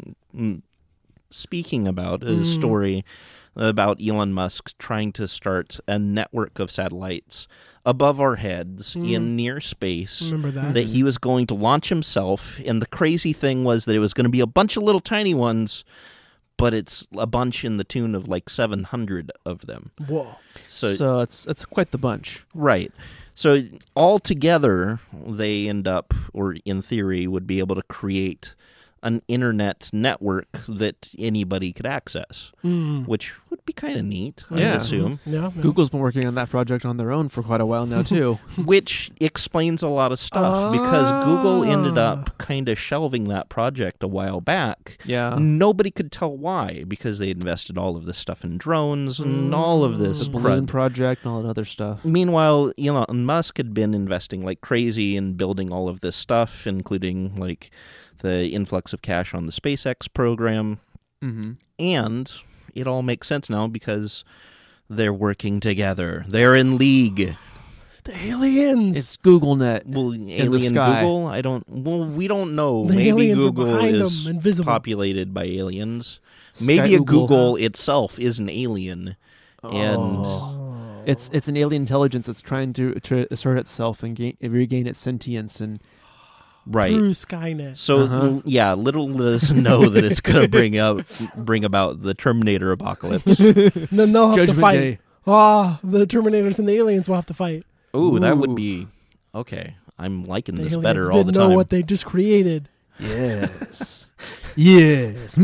speaking about a story about Elon Musk trying to start a network of satellites above our heads in near space Remember that? he was going to launch himself. And the crazy thing was that it was going to be a bunch of little tiny ones, but it's a bunch in the tune of like 700 of them. Whoa. So it's quite the bunch. Right. So all together, they end up, or in theory, would be able to create an internet network that anybody could access, which would be kind of neat, I would assume. Yeah. Google's been working on that project on their own for quite a while now, too. Which explains a lot of stuff, because Google ended up kind of shelving that project a while back. Yeah. Nobody could tell why, because they invested all of this stuff in drones and all of this The balloon crud. project and all that other stuff. Meanwhile, Elon Musk had been investing like crazy in building all of this stuff, including like the influx of cash on the SpaceX program. Mm-hmm. And it all makes sense now because they're working together. They're in league. The aliens. It's GoogleNet. Well, the alien sky. Google? We don't know. The Maybe aliens are Google behind is them, invisible. populated by aliens. Sky Maybe a Google. Google itself is an alien. And It's an alien intelligence that's trying to assert itself and regain its sentience and right. Through Skynet. So yeah, little does know that it's going to bring about the Terminator apocalypse. And then they'll have Judgment to fight. Day. The Terminators and the aliens will have to fight. Ooh, that Ooh. would be okay. I'm liking The this aliens better all the didn't know time. what they just created. Yes. yes.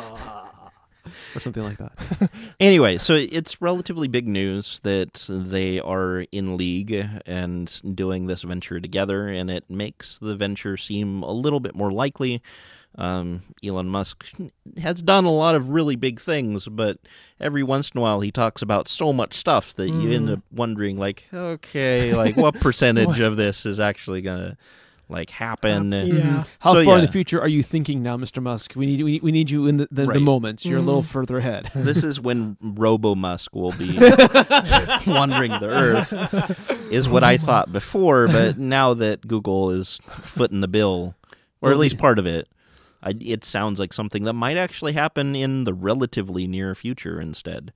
Or something like that. Anyway, so it's relatively big news that they are in league and doing this venture together, and it makes the venture seem a little bit more likely. Elon Musk has done a lot of really big things, but every once in a while he talks about so much stuff that you end up wondering, like, okay, like what percentage of this is actually gonna like happen? Yeah. How So, far in yeah. the future are you thinking now, Mr. Musk? We need you in the Right. moment. You're a little further ahead. This is when Robo Musk will be wandering the earth, is what I thought before, but now that Google is footing the bill, or at least part of it, it sounds like something that might actually happen in the relatively near future instead.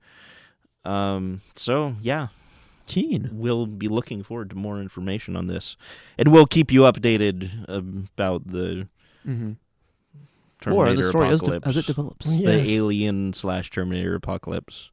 So, yeah, Keen. we'll be looking forward to more information on this. And we'll keep you updated about the Mm-hmm. Terminator Or the story apocalypse. as it develops. Yeah. The Yes. alien/Terminator apocalypse.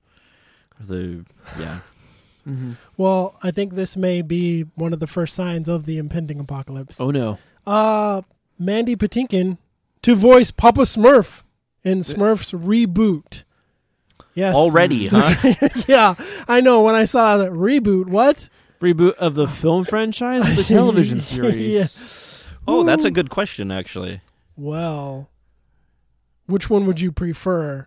Yeah. Mm-hmm. Well, I think this may be one of the first signs of the impending apocalypse. Oh no. Mandy Patinkin to voice Papa Smurf in Smurfs reboot. Yes. Already, huh? Yeah, I know. When I saw that reboot, what? Reboot of the film franchise or the television series? Yeah. Oh, that's a good question, actually. Well, which one would you prefer?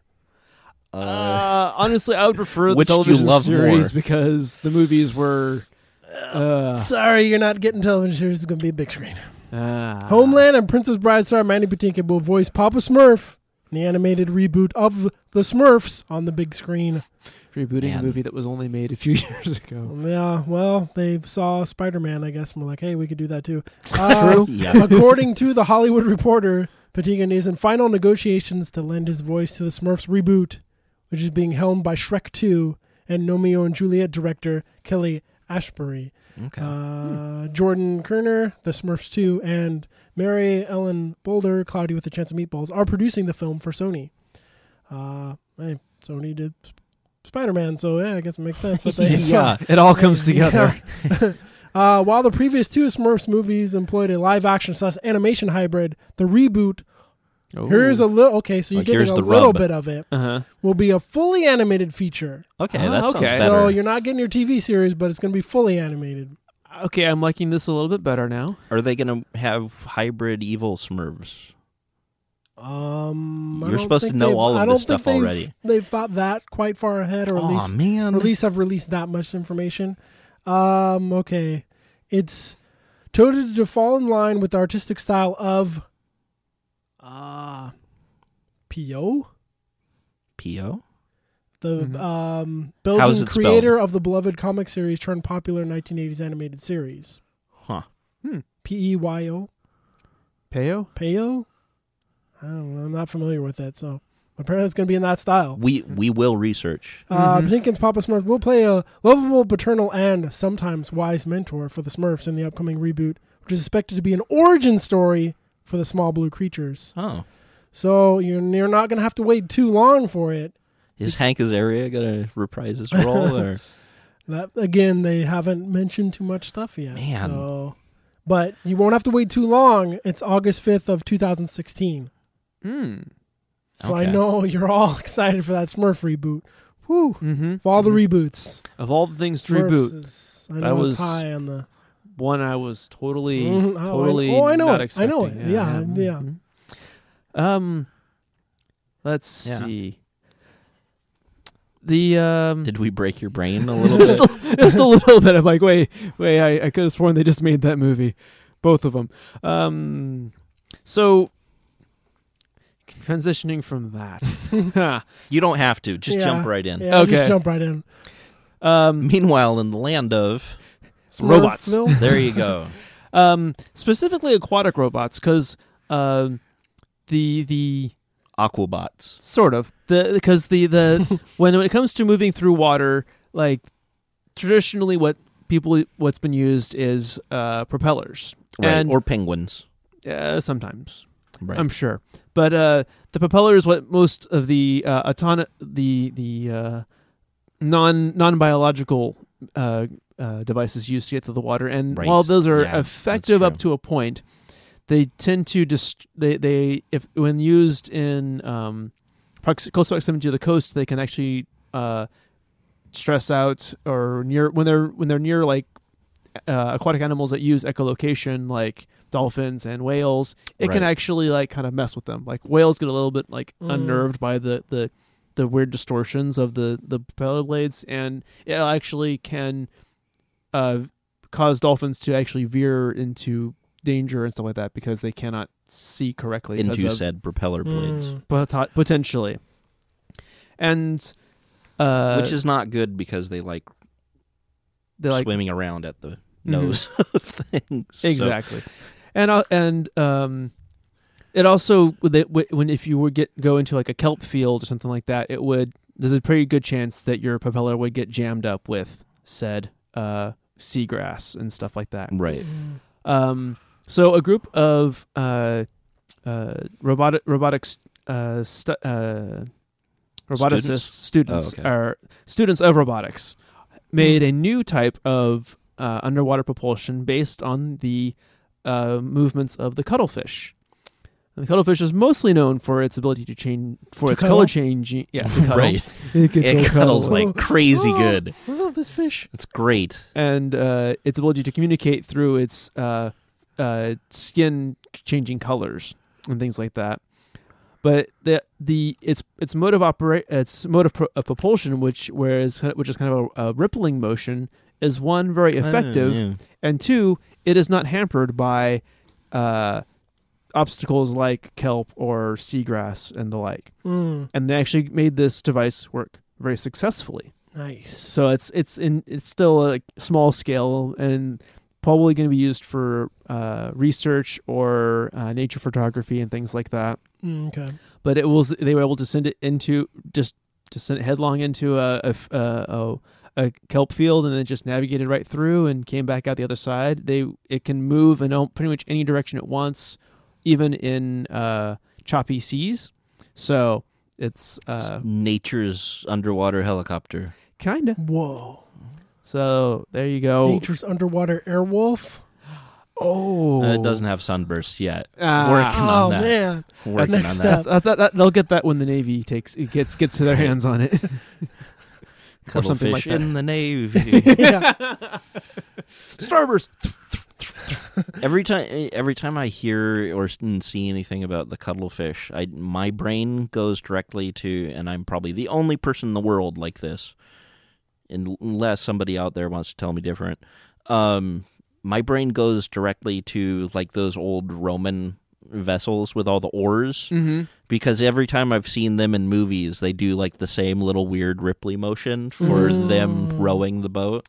Honestly, I would prefer the Which do you television love series more? because the movies were. Sorry, you're not getting television series. It's going to be a big screen. Homeland. Homeland and Princess Bride star Mandy Patinkin will voice Papa Smurf in the animated reboot of the Smurfs on the big screen. Rebooting Man. a movie that was only made a few years ago. Yeah, well, they saw Spider-Man, I guess, and were like, hey, we could do that too. True. Yeah. According to The Hollywood Reporter, Patinkin is in final negotiations to lend his voice to the Smurfs reboot, which is being helmed by Shrek 2 and Romeo and Juliet director Kelly Ashbury. Okay. Jordan Kerner, The Smurfs 2, and Mary Ellen Boulder, Cloudy with a Chance of Meatballs, are producing the film for Sony. Hey, Sony did Spider-Man, so yeah, I guess it makes sense that they Yeah, it all comes together. While the previous two Smurfs movies employed a live-action / animation hybrid, the reboot here's a little. Okay, so you're Like, here's getting a the little rub. bit of it. Uh-huh. Will be a fully animated feature. Okay, that sounds okay. better. So you're not getting your TV series, but it's going to be fully animated. Okay, I'm liking this a little bit better now. Are they going to have hybrid evil Smurfs? I You're don't supposed to think know they've- all of I don't this stuff think they've- already. They've thought that quite far ahead, or at Oh least man! or at least have released that much information. Okay, it's toted to fall in line with the artistic style of P.O., P.O. the Mhm. How's Belgian it spelled? creator of the beloved comic series turned popular 1980s animated series. Peyo. Peyo? Peyo? I don't know. I'm not familiar with that, so apparently it's going to be in that style. We will research. Jenkins Papa Smurf will play a lovable, paternal, and sometimes wise mentor for the Smurfs in the upcoming reboot, which is expected to be an origin story for the small blue creatures. Oh. So you're not going to have to wait too long for it. Is Hank Azaria going to reprise his role? Or That again, they haven't mentioned too much stuff yet. Man. So, but you won't have to wait too long. It's August 5th of 2016. So I Okay. know you're all excited for that Smurf reboot. Whew. Mm-hmm. Of all the reboots. Of all the things to Smurfs reboot, is, I know that it's was high on the... one I was totally I know not it. expecting. I know it. Yeah. Mhm. Let's Yeah. see. The did we break your brain a little bit? just a little bit. I'm like, wait. I could have sworn they just made that movie, both of them. So transitioning from that. You don't have to. Just jump right in. Yeah, Okay. just jump right in. Meanwhile, in the land of Robots. Smurfville? there you go. Specifically aquatic robots, because the Aquabots. sort of because the when it comes to moving through water, like traditionally what's been used is propellers, Right. and Or penguins. sometimes Right. I'm sure, but the propeller is what most of the non-biological devices use to get through the water, and Right. while those are Yeah, effective that's up to a point, they tend to if when used in close proximity to the coast, they can actually stress out or when they're near like aquatic animals that use echolocation, like dolphins and whales. It can Right. actually like kind of mess with them. Like whales get a little bit like unnerved by the weird distortions of the propeller blades, and it actually can cause dolphins to actually veer into danger and stuff like that because they cannot see correctly Into of, said propeller blades. potentially. And Which is not good because they like they like swimming around at the nose of things. So- exactly. And it also when if you would go into like a kelp field or something like that, there's a pretty good chance that your propeller would get jammed up with said seagrass and stuff like that. right. So a group of robotics roboticist students Oh, okay. are students of robotics made a new type of underwater propulsion based on the movements of the cuttlefish. And the cuttlefish is mostly known for its ability to change its cuddle? color changing. Yeah, to cuddle. Right. It cuddles like crazy good. I love this fish. It's great. And its ability to communicate through its skin changing colors and things like that. But its mode of propulsion, which is kind of a rippling motion, is one very effective, yeah. and two, it is not hampered by obstacles like kelp or seagrass and the like. And they actually made this device work very successfully. Nice. So it's still a small scale and probably going to be used for research or nature photography and things like that. Okay. But they were able to send it into send it headlong into a kelp field and then just navigated right through and came back out the other side. It can move in pretty much any direction it wants, even in choppy seas. So it's Nature's underwater helicopter. kind of. Whoa. So there you go. Nature's underwater airwolf. Oh, It doesn't have sunbursts yet. Ah. Working on Oh that. man. Working Next on that. step. I thought they'll get that when the Navy gets to their hands on it. Or something like Cuttlefish that. in the Navy. Yeah. Starburst. every time I hear or see anything about the cuttlefish, my brain goes directly to, and I'm probably the only person in the world like this, unless somebody out there wants to tell me different. My brain goes directly to like those old Roman vessels with all the oars, because every time I've seen them in movies, they do like the same little weird Ripley motion for them rowing the boat.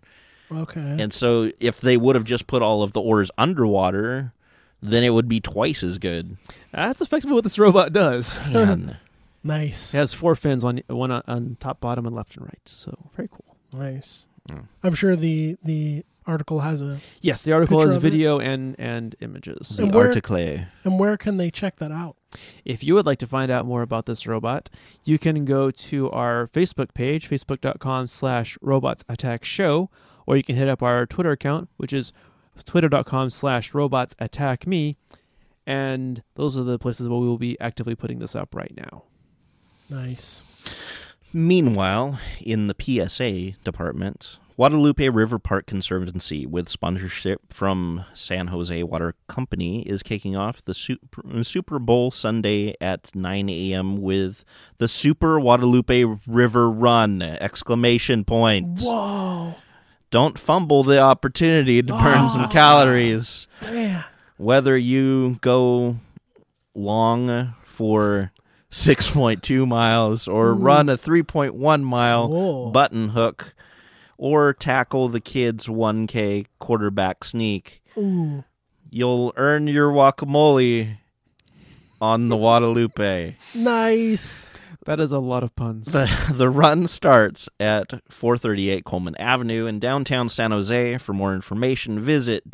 Okay. And so if they would have just put all of the ores underwater, then it would be twice as good. That's effectively what this robot does. Man. Nice. It has 4 fins, one on top, bottom, and left and right. So very cool. Nice. Mm. I'm sure the article has a. Yes, the article Picture has of it? video and images. The And where- article. And where can they check that out? If you would like to find out more about this robot, you can go to our Facebook page, facebook.com/robotsattackshow, or you can hit up our Twitter account, which is twitter.com/robotsattackme. And those are the places where we will be actively putting this up right now. Nice. Meanwhile, in the PSA department, Guadalupe River Park Conservancy, with sponsorship from San Jose Water Company, is kicking off the Super Bowl Sunday at 9 a.m. with the Super Guadalupe River Run! Exclamation point. Whoa. Don't fumble the opportunity to burn some calories. Man. Whether you go long for 6.2 miles or run a 3.1 mile Whoa. button hook or tackle the kids' 1K quarterback sneak, Ooh. you'll earn your guacamole on the Guadalupe. Nice. That is a lot of puns. The run starts at 438 Coleman Avenue in downtown San Jose. For more information, visit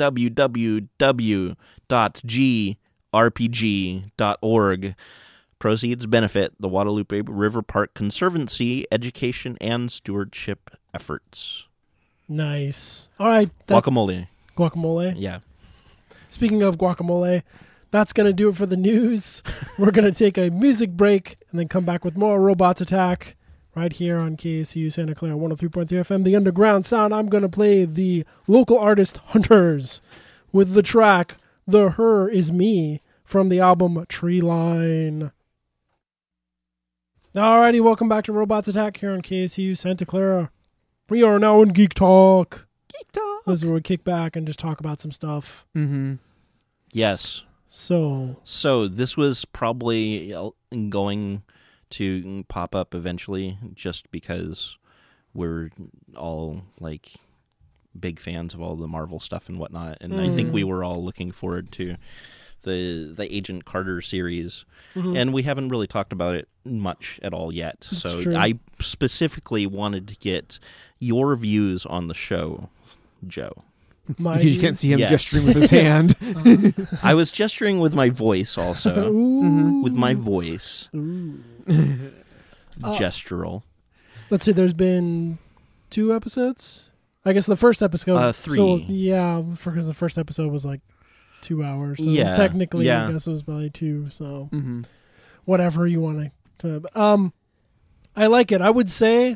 www.grpg.org. Proceeds benefit the Guadalupe River Park Conservancy education and stewardship efforts. Nice. All right. That's Guacamole. guacamole. Yeah. Speaking of guacamole, that's going to do it for the news. We're going to take a music break and then come back with more Robots Attack right here on KSU Santa Clara 103.3 FM, the underground sound. I'm going to play the local artist Hunters with the track The Her Is Me from the album Tree Line. Alrighty, welcome back to Robots Attack here on KSU Santa Clara. We are now in Geek Talk. Geek Talk. This is where we kick back and just talk about some stuff. Mm-hmm. Yes. So this was probably going to pop up eventually just because we're all like big fans of all the Marvel stuff and whatnot. And I think we were all looking forward to the Agent Carter series. And we haven't really talked about it much at all yet. That's So true. I specifically wanted to get your views on the show, Joe. my You can't see him Yes. gesturing with his hand. I was gesturing with my voice also. Ooh. With my voice. Ooh. Gestural. Let's see, there's been 2 episodes? I guess the first episode... 3. So, yeah, because the first episode was like 2 hours. So Yeah, technically, yeah. I guess it was probably 2, so Mm-hmm. whatever you want to... I like it. I would say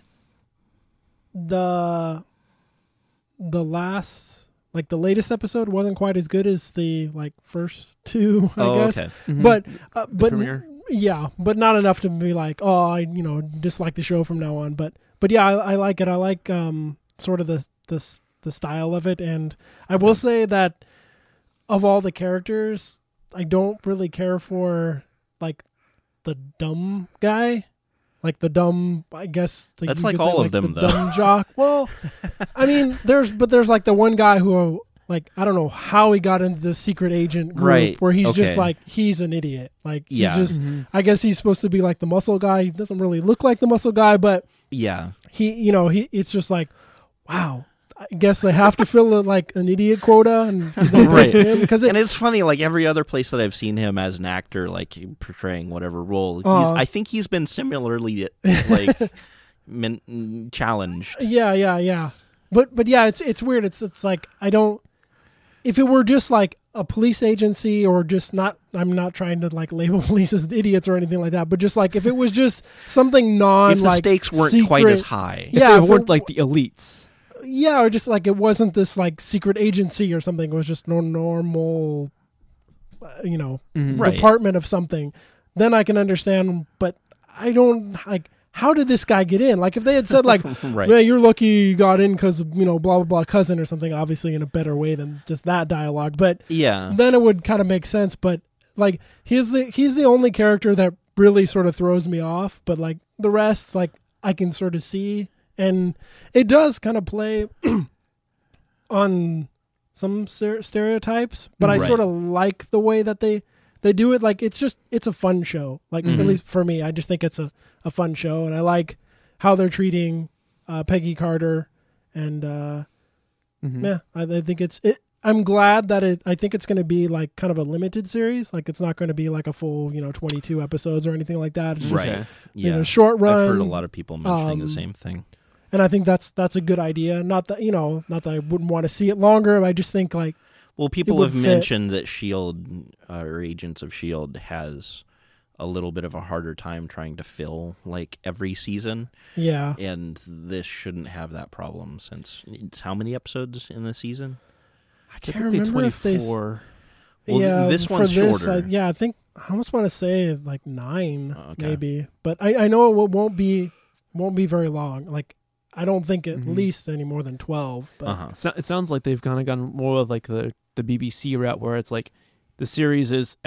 the last... Like, the latest episode wasn't quite as good as the, like, first 2, I guess. Okay. Mm-hmm. But premiere? yeah, but not enough to be like, oh, I dislike the show from now on. But yeah, I like it. I like sort of the style of it, and I will say that of all the characters, I don't really care for like the dumb guy. Like the dumb, I guess. That's you like could say, all of the them, though. Dumb jock. Well, I mean, there's like the one guy who, like, I don't know how he got into the secret agent group, Right, where he's just okay. like, he's an idiot. Like, he's Yeah. just, Mm-hmm. I guess he's supposed to be like the muscle guy. He doesn't really look like the muscle guy, but Yeah. it's just like, wow. I guess they have to fill like an idiot quota, and Right. because And it's funny, like every other place that I've seen him as an actor, like portraying whatever role, I think he's been similarly like challenged. yeah. But yeah, it's weird. It's like I don't. If it were just like a police agency or just not, I'm not trying to like label police as idiots or anything like that, but just like if it was just something If the stakes weren't quite as high. Yeah, If if it weren't it- like the elites. Yeah, or just like it wasn't this like secret agency or something. It was just normal, Mhm. Right. department of something. Then I can understand. But I don't like. How did this guy get in? Like if they had said like, Right. "Man, you're lucky you got in because blah blah blah cousin" or something. Obviously, in a better way than just that dialogue. But Yeah. then it would kind of make sense. But like he's the only character that really sort of throws me off. But like the rest, like I can sort of see. And it does kind of play on some stereotypes, but I Right. sort of like the way that they do it. Like it's a fun show. Like Mhm. at least for me, I just think it's a fun show, and I like how they're treating Peggy Carter, and Mhm. yeah, I think it's it. I'm glad that I think it's going to be like kind of a limited series. Like it's not going to be like a full 22 episodes or anything like that. It's just Right. Okay. Yeah. short run. I've heard a lot of people mentioning the um, same thing. And I think that's a good idea. Not that not that I wouldn't want to see it longer. But I just think like Well, people would have fit. mentioned that S.H.I.E.L.D. Or Agents of S.H.I.E.L.D. has a little bit of a harder time trying to fill like every season, yeah, and this shouldn't have that problem since it's how many episodes in the season? I can't Typically remember if they. 24. Well, yeah, this for one's this, shorter. I think I almost want to say like 9, Okay. maybe. But I know it won't be very long. Like I don't think at Mhm. least any more than 12. But Uh-huh. It sounds like they've kind of gone more of like the BBC route, where it's like the series is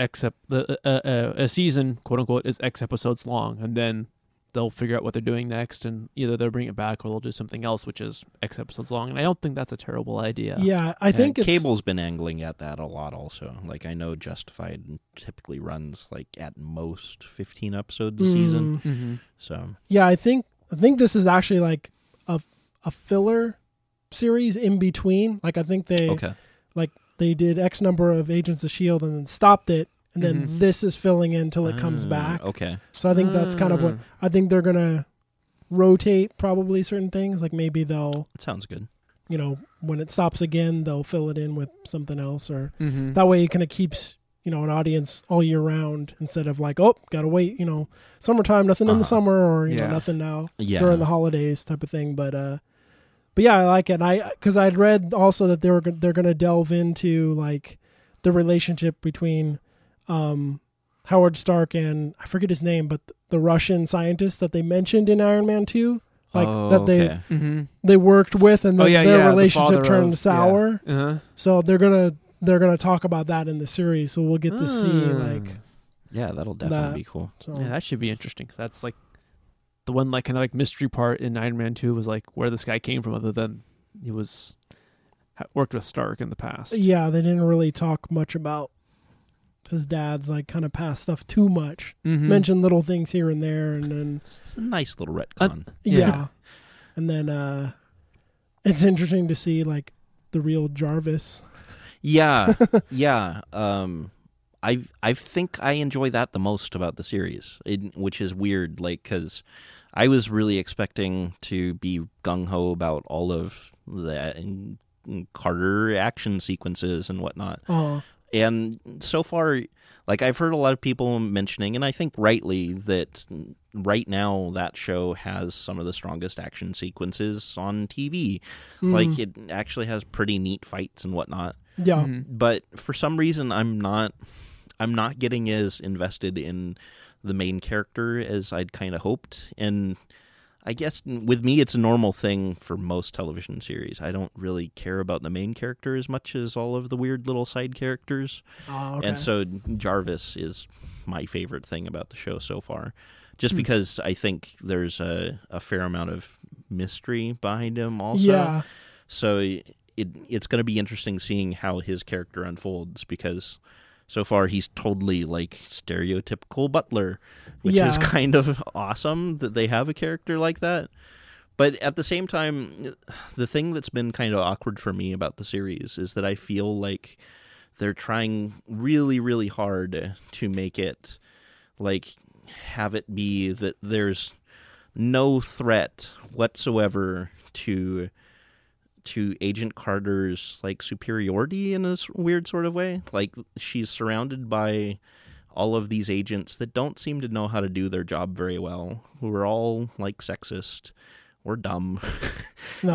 a season, quote unquote, is X episodes long, and then they'll figure out what they're doing next, and either they'll bring it back or they'll do something else, which is X episodes long. And I don't think that's a terrible idea. yeah, I think it's Cable's been angling at that a lot also. Like I know Justified typically runs like at most 15 episodes a season. Mm-hmm. So Yeah, I think this is actually like a filler series in between. Like I think okay. they did X number of Agents of S.H.I.E.L.D. and then stopped it, and then Mhm. this is filling in till it comes back. Okay. So I think that's kind of what I think they're gonna rotate probably certain things. Like maybe they'll That sounds good. when it stops again, they'll fill it in with something else, or Mm-hmm. that way it kind of keeps an audience all year round instead of like, oh, gotta wait, summertime, nothing in the Uh-huh. summer, or Yeah. nothing now Yeah. during the holidays type of thing. But yeah, I like it. And because I'd read also that they're going to delve into like the relationship between Howard Stark and I forget his name, but the Russian scientist that they mentioned in Iron Man 2, like that okay. Mm-hmm. they worked with, and then their the relationship father turned of- sour. Yeah. Uh-huh. So they're gonna talk about that in the series. So we'll get to see like Yeah, that'll definitely That- be cool. so. Yeah, that should be interesting. 'Cause that's like the one like kind of like mystery part in Iron Man 2 was like where this guy came from, other than he was worked with Stark in the past. Yeah, they didn't really talk much about his dad's like kind of past stuff too much. Mhm. Mention little things here and there, and then It's a nice little retcon. yeah. Yeah. And then it's interesting to see like the real Jarvis. Yeah, yeah. I think I enjoy that the most about the series, which is weird. Like, because I was really expecting to be gung ho about all of the Carter action sequences and whatnot. Oh, And so far, like I've heard a lot of people mentioning, and I think rightly, that right now that show has some of the strongest action sequences on TV. Like it actually has pretty neat fights and whatnot. yeah. Mhm. But for some reason, I'm not getting as invested in the main character as I'd kind of hoped. And I guess with me, it's a normal thing for most television series. I don't really care about the main character as much as all of the weird little side characters. Oh, okay. And so Jarvis is my favorite thing about the show so far, just because I think there's a fair amount of mystery behind him also. yeah, So it's going to be interesting seeing how his character unfolds, because so far he's totally like stereotypical butler, which is Yeah. kind of awesome that they have a character like that. But at the same time, the thing that's been kind of awkward for me about the series is that I feel like they're trying really, really hard to make it like have it be that there's no threat whatsoever to Agent Carter's like superiority in a weird sort of way. Like she's surrounded by all of these agents that don't seem to know how to do their job very well, who are all like sexist or dumb. no,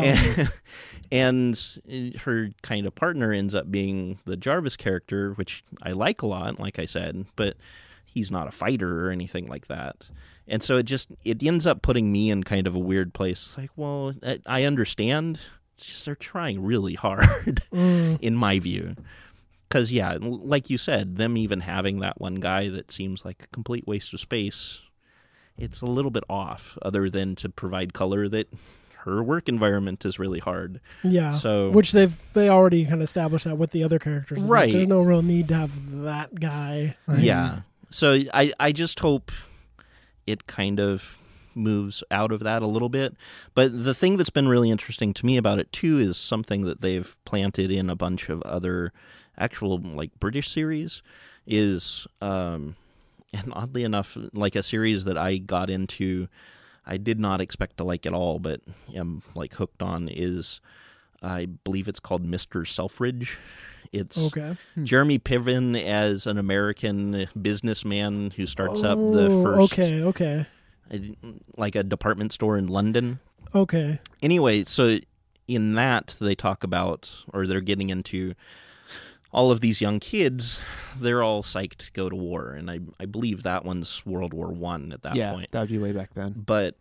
and her kind of partner ends up being the Jarvis character, which I like a lot, like I said, but he's not a fighter or anything like that. And so it ends up putting me in kind of a weird place. Like, well, I understand. It's just they're trying really hard, in my view. Because, yeah, like you said, them even having that one guy that seems like a complete waste of space, it's a little bit off, other than to provide color that her work environment is really hard. Yeah. So Which they already kind of established that with the other characters. It's like, Right. there's no real need to have that guy. yeah. So I just hope it kind of moves out of that a little bit. But the thing that's been really interesting to me about it too is something that they've planted in a bunch of other actual like British series is and oddly enough, like a series that I got into I did not expect to like at all, but am like hooked on is I believe it's called Mr. Selfridge. It's Okay. Jeremy Piven as an American businessman who starts up the first Okay. like a department store in London. Okay. Anyway, so in that they talk about, or they're getting into all of these young kids, they're all psyched to go to war, and I believe that one's World War I at that point. that would be way back then. But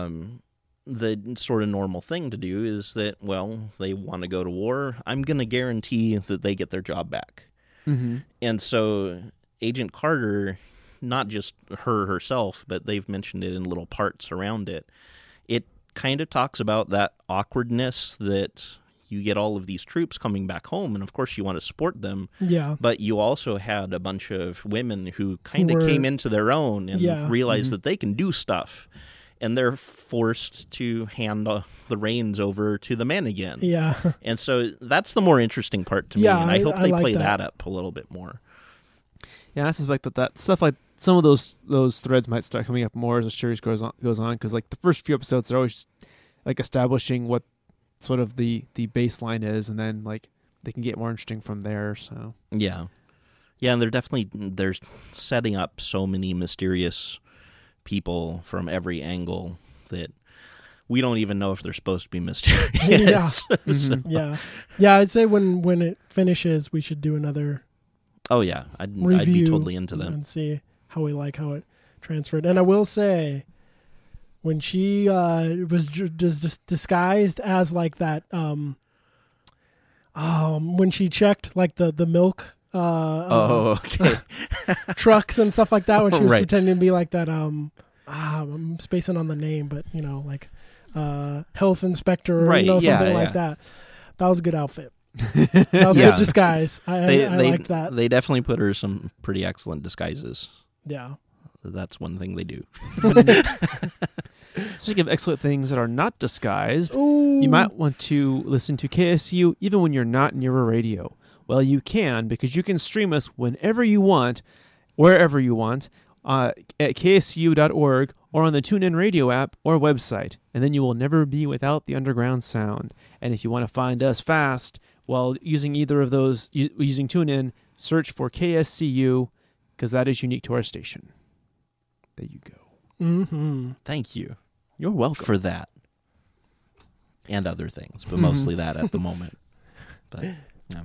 the sort of normal thing to do is that, well, they want to go to war. I'm going to guarantee that they get their job back. Mm-hmm. And so Agent Carter, not just her herself, but they've mentioned it in little parts around it. It kind of talks about that awkwardness that you get all of these troops coming back home, and of course you want to support them, Yeah. but you also had a bunch of women who kind of Were- came into their own and Yeah. realized that they can do stuff, and they're forced to hand the reins over to the men again. Yeah. And so that's the more interesting part to me, Yeah, and I hope I they like play that. that up a little bit more. Yeah, I suspect that stuff like some of those threads might start coming up more as the series goes on. Because like the first few episodes, they're always like establishing what sort of the baseline is, and then like they can get more interesting from there. So Yeah, and they're setting up so many mysterious people from every angle that we don't even know if they're supposed to be mysterious. Yeah. So- Yeah. I'd say when it finishes, we should do another oh yeah, I'd review be totally into that. and see how it transferred. And I will say, when she was just disguised as like that, when she checked like the milk Okay. trucks and stuff like that, when she was Right. pretending to be like that, I'm spacing on the name, but like health inspector, or Right, something yeah, like yeah. that. That was a good outfit. That was a Yeah. good disguise. I liked that. They definitely put her some pretty excellent disguises. Yeah. That's one thing they do. speaking of excellent things that are not disguised, Ooh. you might want to listen to KSU even when you're not near a radio. Well, you can, because you can stream us whenever you want, wherever you want, at ksu.org or on the TuneIn Radio app or website, and then you will never be without the underground sound. And if you want to find us fast, while using either of those, using TuneIn, search for KSCU, because that is unique to our station. There you go. Mm-hmm. Thank you You're welcome. for that. And other things, but mostly that at the moment. But yeah.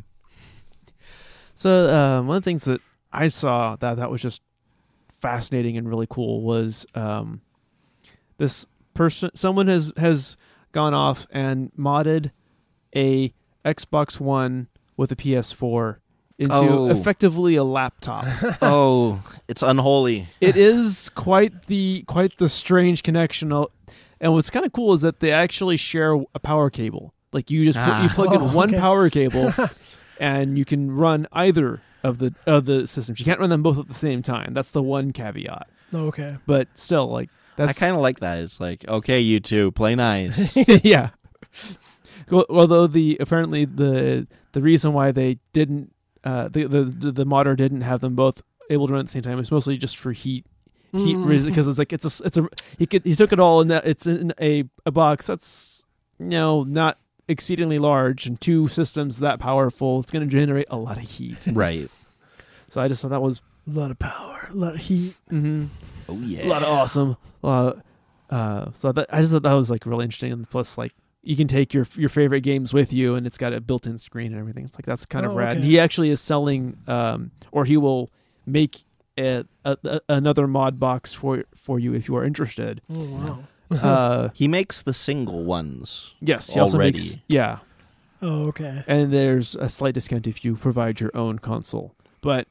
So one of the things that I saw that was just fascinating and really cool was this person. Someone has gone off and modded a Xbox One with a PS4 into effectively a laptop. Oh, it's unholy. It is quite the strange connection. And what's kind of cool is that they actually share a power cable. Like you just you plug in one okay. power cable, and you can run either of the systems. You can't run them both at the same time. That's the one caveat. Okay. But still, like that's I kind of like that. It's like, okay, you two, play nice. yeah. Although apparently the reason why they didn't the modder didn't have them both able to run at the same time is mostly just for heat reason, because it's like it's a he took it all and it's in a box that's not exceedingly large, and two systems that powerful, it's going to generate a lot of heat. Right. So I just thought that was A lot of power, a lot of heat. mm-hmm, Oh, yeah. a lot of awesome. So I just thought that was like really interesting, and plus like you can take your favorite games with you, and it's got a built-in screen and everything. It's like that's kind of rad. Okay. And he actually is selling, or he will make another mod box for you if you are interested. Oh wow. He makes the single ones. Yes, he also Already. makes Oh okay. and there's a slight discount if you provide your own console, but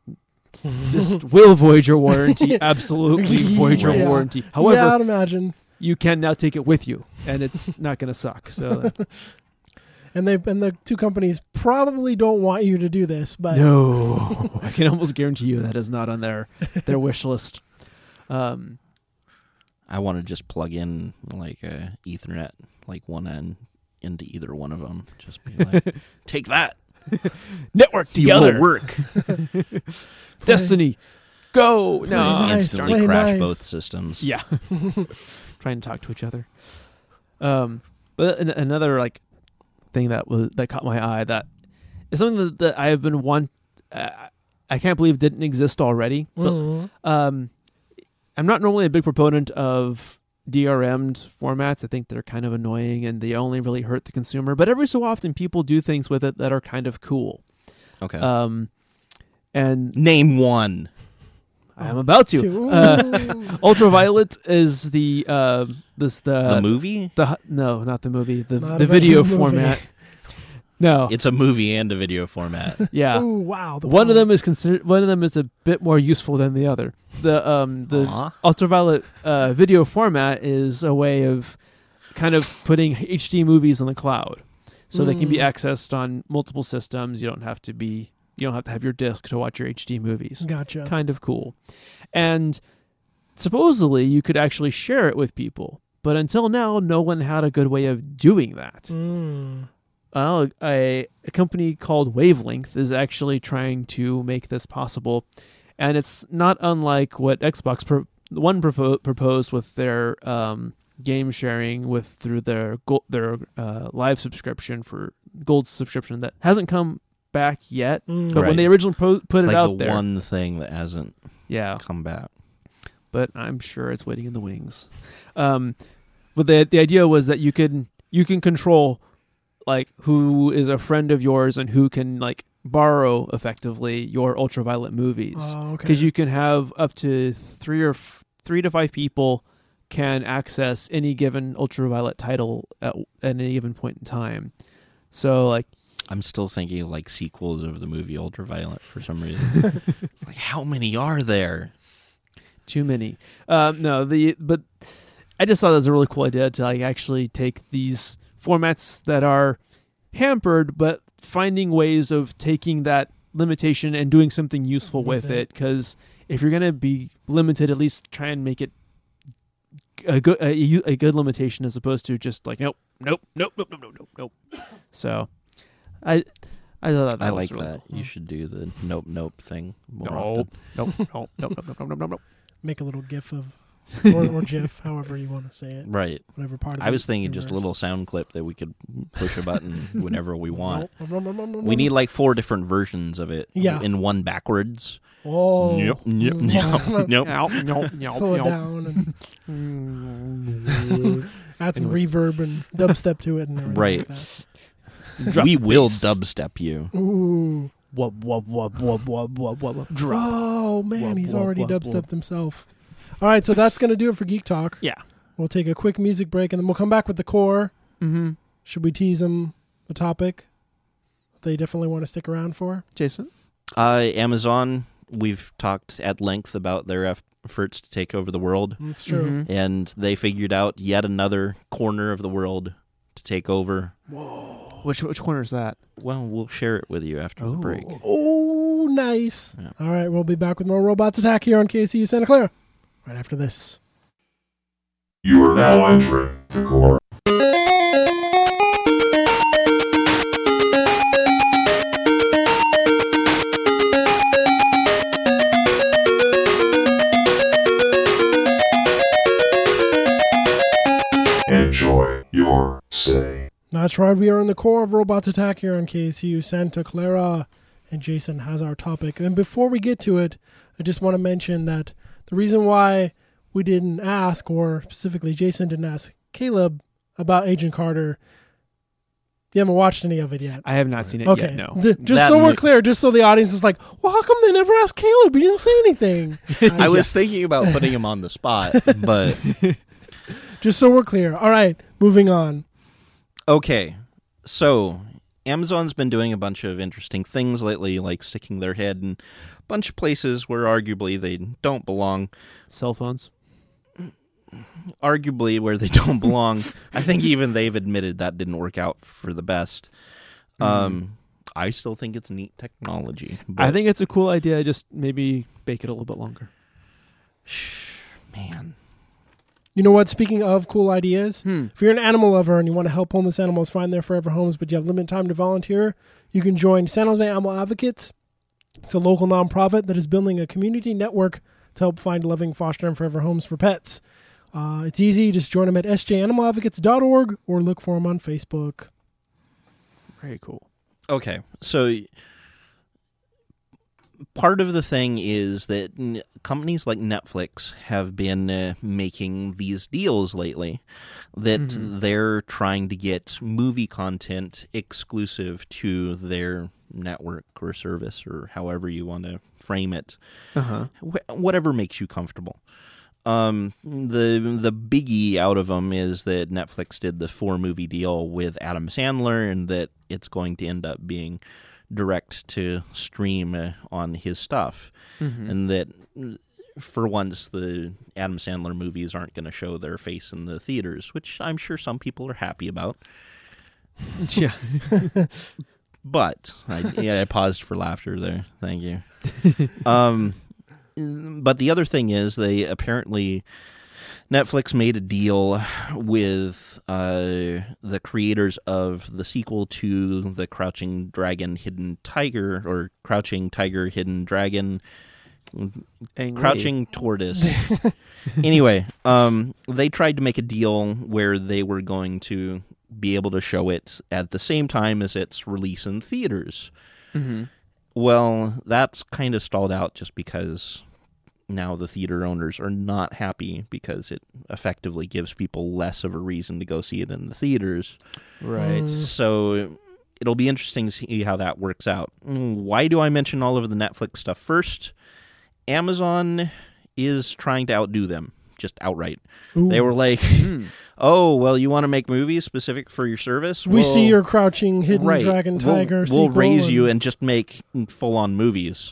this will void your warranty. Absolutely void your Yeah. warranty. Yeah, However, I'd imagine. you can now take it with you, and it's not going to suck. So And the two companies probably don't want you to do this, but no, I can almost guarantee you that is not on their wish list. I want to just plug in like a Ethernet, like one end into either one of them. Just be like, take that. Network You will together. work. Destiny. Go. Play No. nice, Instantly play crash nice. both systems. Yeah. Trying to talk to each other. But another like thing that caught my eye that is something that I have been I can't believe didn't exist already. But Mhm. I'm not normally a big proponent of DRM'd formats. I think they're kind of annoying and they only really hurt the consumer. But every so often people do things with it that are kind of cool. Okay. And Name one. I am about to. Ooh. Ultraviolet is the The movie? No, not the movie. Not The a video movie. format. No. It's a movie and a video format. Yeah. Ooh, wow. One of them is a bit more useful than the other. The Aw. ultraviolet video format is a way of kind of putting HD movies in the cloud, so they can be accessed on multiple systems. You don't have to have your disc to watch your HD movies. Gotcha. Kind of cool. And supposedly you could actually share it with people, but until now, no one had a good way of doing that. Mm. A company called Wavelength is actually trying to make this possible, and it's not unlike what Xbox proposed with their game sharing through their live subscription for gold subscription that hasn't come back yet. Mm. But when Right. they originally put It's it like out the there, one thing that hasn't yeah, come back. but I'm sure it's waiting in the wings. But the idea was that you can control like who is a friend of yours and who can like borrow effectively your ultraviolet movies, Oh, okay. because you can have up to 3 to 5 people can access any given ultraviolet title at any given point in time. So like I'm still thinking of like sequels of the movie Ultraviolet for some reason. It's like, how many are there? too many. But I just thought that was a really cool idea to like actually take these formats that are hampered, but finding ways of taking that limitation and doing something useful with it. Because if you're gonna be limited, at least try and make it a good limitation, as opposed to just like nope. So, I thought that I was like really that. cool. You should do the nope thing more often. Nope. Make a little GIF of, or GIF, however you want to say it. Right. Whatever part of I the was thinking just a universe. little sound clip that we could push a button whenever we want. Nope. We need like 4 different versions of it. Yeah. In one backwards. Oh. Nope. Slow it down and add some Anyways. reverb and dubstep to it and everything Right. like that. We will dubstep you. Ooh. Drop. Oh, man, he's Wub, already wub, wub, dubstepped himself. All right, so that's going to do it for Geek Talk. Yeah. We'll take a quick music break, and then we'll come back with the core. Mm-hmm. Should we tease them the topic they definitely want to stick around for? Jason? Amazon, we've talked at length about their efforts to take over the world, It's true. Mhm. and they figured out yet another corner of the world to take over. Which corner is that? Well, we'll share it with you after the break. Oh, nice. Yeah. All right, we'll be back with more Robots Attack here on KCU Santa Clara right after this. You are now entering the core. Enjoy your stay. That's right, we are in the core of Robots Attack here on KCU Santa Clara, and Jason has our topic. And before we get to it, I just want to mention that the reason why we didn't ask, or specifically Jason didn't ask Caleb about Agent Carter, you haven't watched any of it yet. I have not seen it Okay, yet, no. Just That so we're mo- clear, just so the audience is like, well, how come they never asked Caleb? He didn't say anything. I was thinking about putting him on the spot, but Just so we're clear. All right, moving on. okay. So, Amazon's been doing a bunch of interesting things lately, like sticking their head in a bunch of places where arguably they don't belong. Cell phones. arguably where they don't belong. I think even they've admitted that didn't work out for the best. I still think it's neat technology. I think it's a cool idea. Just maybe bake it a little bit longer. Man. You know what? Speaking of cool ideas, Hmm. if you're an animal lover and you want to help homeless animals find their forever homes, but you have limited time to volunteer, you can join San Jose Animal Advocates. It's a local nonprofit that is building a community network to help find loving foster and forever homes for pets. It's easy. Just join them at sjanimaladvocates.org or look for them on Facebook. Very cool. Okay, so part of the thing is that companies like Netflix have been making these deals lately that they're trying to get movie content exclusive to their network or service, or however you want to frame it. Whatever makes you comfortable. The biggie out of them is that Netflix did the 4-movie deal with Adam Sandler, and that it's going to end up being direct to stream on his stuff, and that for once the Adam Sandler movies aren't going to show their face in the theaters, which I'm sure some people are happy about. Yeah. But I paused for laughter there. Thank you. But the other thing is, they apparently Netflix made a deal with the creators of the sequel to the Crouching Dragon, Hidden Tiger, or Crouching Tiger, Hidden Dragon, Crouching Tortoise. Anyway, they tried to make a deal where they were going to be able to show it at the same time as its release in theaters. Well, that's kind of stalled out just because now the theater owners are not happy, because it effectively gives people less of a reason to go see it in the theaters. Right. So it'll be interesting to see how that works out. Why do I mention all of the Netflix stuff first? Amazon is trying to outdo them, just outright. Ooh. They were like, oh, well, you want to make movies specific for your service? We see your Crouching Hidden Dragon Tiger sequel. We'll raise you and just make full-on movies.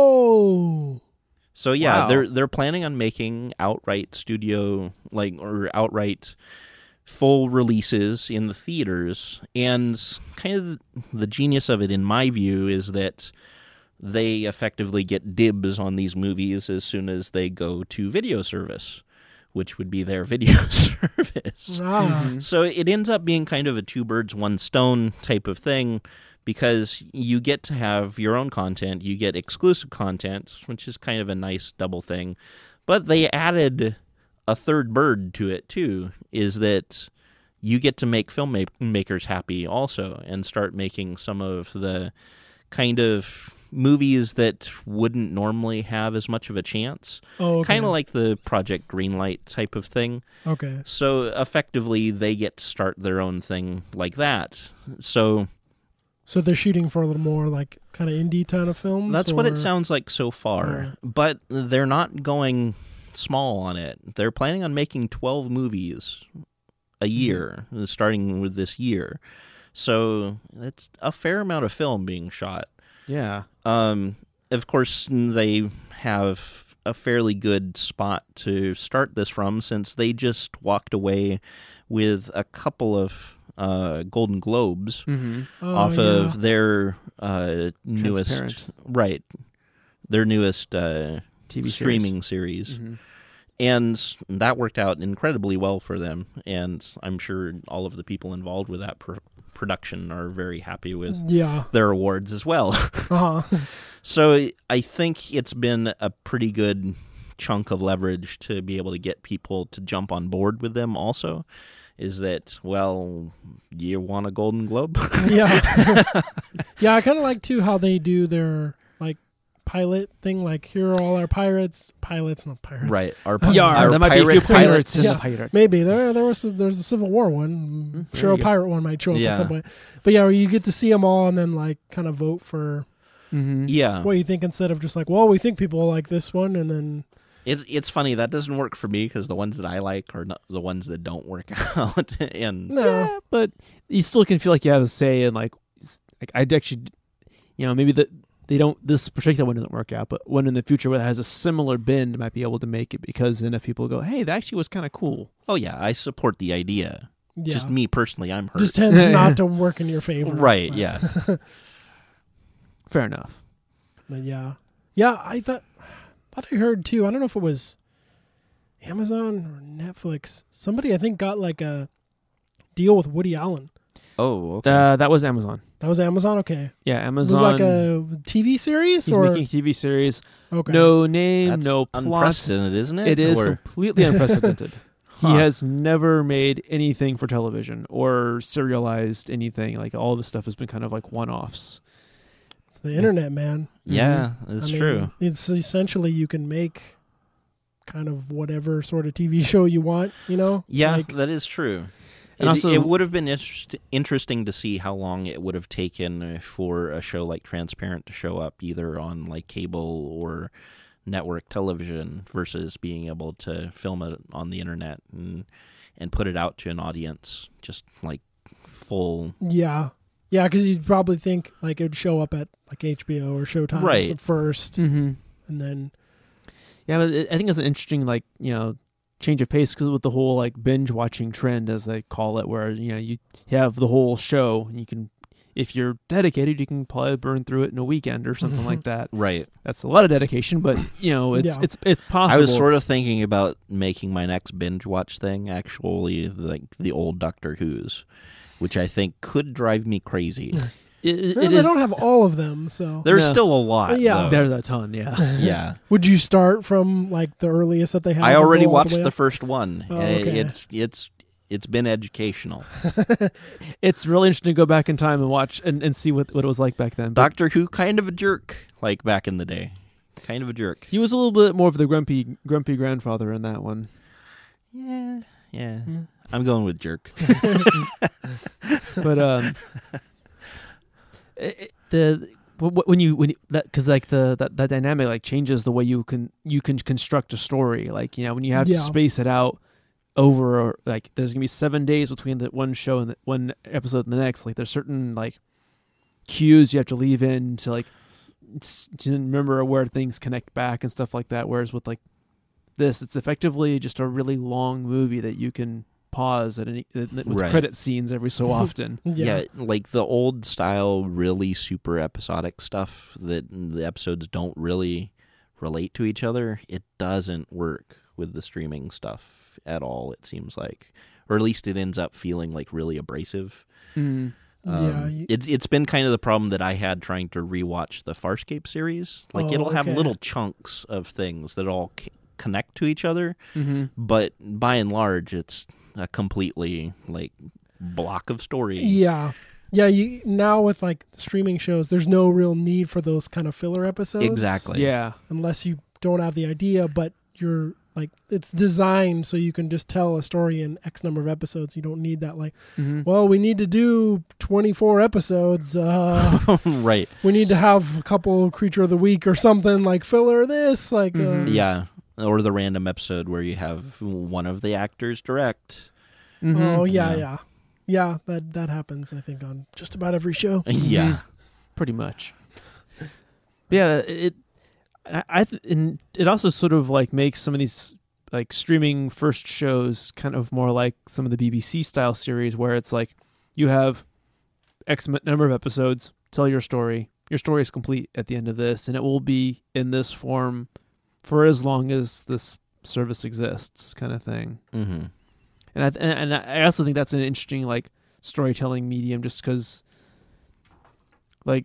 Oh. So yeah, Wow. they're planning on making outright studio, or outright full releases in the theaters. And kind of the genius of it, in my view, is that they effectively get dibs on these movies as soon as they go to video service, which would be their video service. So it ends up being kind of a 2 birds, 1 stone type of thing, because you get to have your own content, you get exclusive content, which is kind of a nice double thing. But they added a third bird to it too, is that you get to make filmmakers happy also, and start making some of the kind of movies that wouldn't normally have as much of a chance. Oh, okay. Kind of like the Project Greenlight type of thing. Okay. So effectively, they get to start their own thing like that. So they're shooting for a little more like kind of indie kind of films? that's what it sounds like so far. But they're not going small on it. They're planning on making 12 movies a year, starting with this year. So it's a fair amount of film being shot. Yeah. Of course, they have a fairly good spot to start this from, since they just walked away with a couple of Golden Globes off of their newest, their newest TV streaming series. And that worked out incredibly well for them, and I'm sure all of the people involved with that production are very happy with their awards as well. So I think it's been a pretty good chunk of leverage to be able to get people to jump on board with them also, is that, well, you want a Golden Globe? Yeah. Yeah, I kind of like, too, how they do their, like, pilot thing, like, here are all our pilots, not pirates. Right. Our there might be a few pirates in Yeah. the pirate. Maybe there's a Civil War one. I'm sure a pirate one might show up at some point. But yeah, you get to see them all and then like kind of vote for Yeah. what you think, instead of just like, well, we think people like this one, and then It's funny, that doesn't work for me, because the ones that I like are not the ones that don't work out. And Yeah, but you still can feel like you have a say in like I'd actually, maybe the they don't. This particular one doesn't work out, but one in the future that has a similar bend might be able to make it because enough people go, hey, that actually was kind of cool. Oh yeah, I support the idea. Yeah. Just me personally, I'm hurt. Just tends not to work in your favor. Right, But- yeah. Fair enough. But yeah. I thought I heard too. I don't know if it was Amazon or Netflix. Somebody I think got like a deal with Woody Allen. Oh, okay. That was Amazon. That was Amazon. Okay, Yeah, it Amazon. was like a TV series, He's or making a TV series. okay. No name, That's no plot. unprecedented, isn't it? It is Or- completely unprecedented. Huh. He has never made anything for television or serialized anything. Like all of his stuff has been kind of like one-offs. It's the internet, man. Yeah, that's I mean, true. It's essentially you can make kind of whatever sort of TV show you want. Yeah, Like, that is true. And It, also- it would have been interesting to see how long it would have taken for a show like Transparent to show up either on like cable or network television versus being able to film it on the internet and put it out to an audience just like full. yeah, because you'd probably think like it'd show up at like HBO or Showtime Right. first, Mm-hmm. and then Yeah, but I think it's an interesting, like, change of pace because with the whole like binge watching trend, as they call it, where you have the whole show and you can, if you're dedicated, you can probably burn through it in a weekend or something like that. Right. That's a lot of dedication, but it's possible. I was sort of thinking about making my next binge watch thing actually like the old Doctor Who's, which I think could drive me crazy. It they is. don't have all of them. So There's No. still a lot. Yeah. though. There's a ton, yeah. Yeah. would you start from like the earliest that they have? I and already go all watched way the up? first one. Oh, and okay. it's been educational. It's really interesting to go back in time and watch and see what it was like back then. But Doctor Who, kind of a jerk, like back in the day. Kind of a jerk. he was a little bit more of the grumpy grandfather in that one. Yeah. I'm going with jerk. But when you that because like that dynamic like changes the way you can construct a story. Like when you have to Yeah. space it out over like there's gonna be 7 days between the one show and the one episode and the next. Like there's certain like cues you have to leave in to like to remember where things connect back and stuff like that. Whereas with like this, it's effectively just a really long movie that you can pause at any with Right. credit scenes every so often. Yeah, like the old style, really super episodic stuff that the episodes don't really relate to each other. It doesn't work with the streaming stuff at all, it seems like. Or at least it ends up feeling like really abrasive. Mm. It's been kind of the problem that I had trying to rewatch the Farscape series. Like Oh, it'll have okay. little chunks of things that all connect to each other, Mm-hmm. but by and large, it's a completely like block of story. Yeah. You now with like streaming shows, there's no real need for those kind of filler episodes. Exactly. Yeah. Unless you don't have the idea, but you're like it's designed so you can just tell a story in X number of episodes. You don't need that like, Mm-hmm. well, we need to do 24 episodes. Right. We need to have a couple Creature of the Week or something like filler this. Like, Mhm. Yeah. Or the random episode where you have one of the actors direct. Mm-hmm. Oh yeah, Yeah. yeah. That happens. I think on just about every show. Yeah. Pretty much. Yeah, and it also sort of like makes some of these like streaming first shows kind of more like some of the BBC style series where it's like you have X number of episodes, tell your story. Your story is complete at the end of this, and it will be in this form for as long as this service exists, kind of thing. Mm-hmm. And I also think that's an interesting like storytelling medium, just because like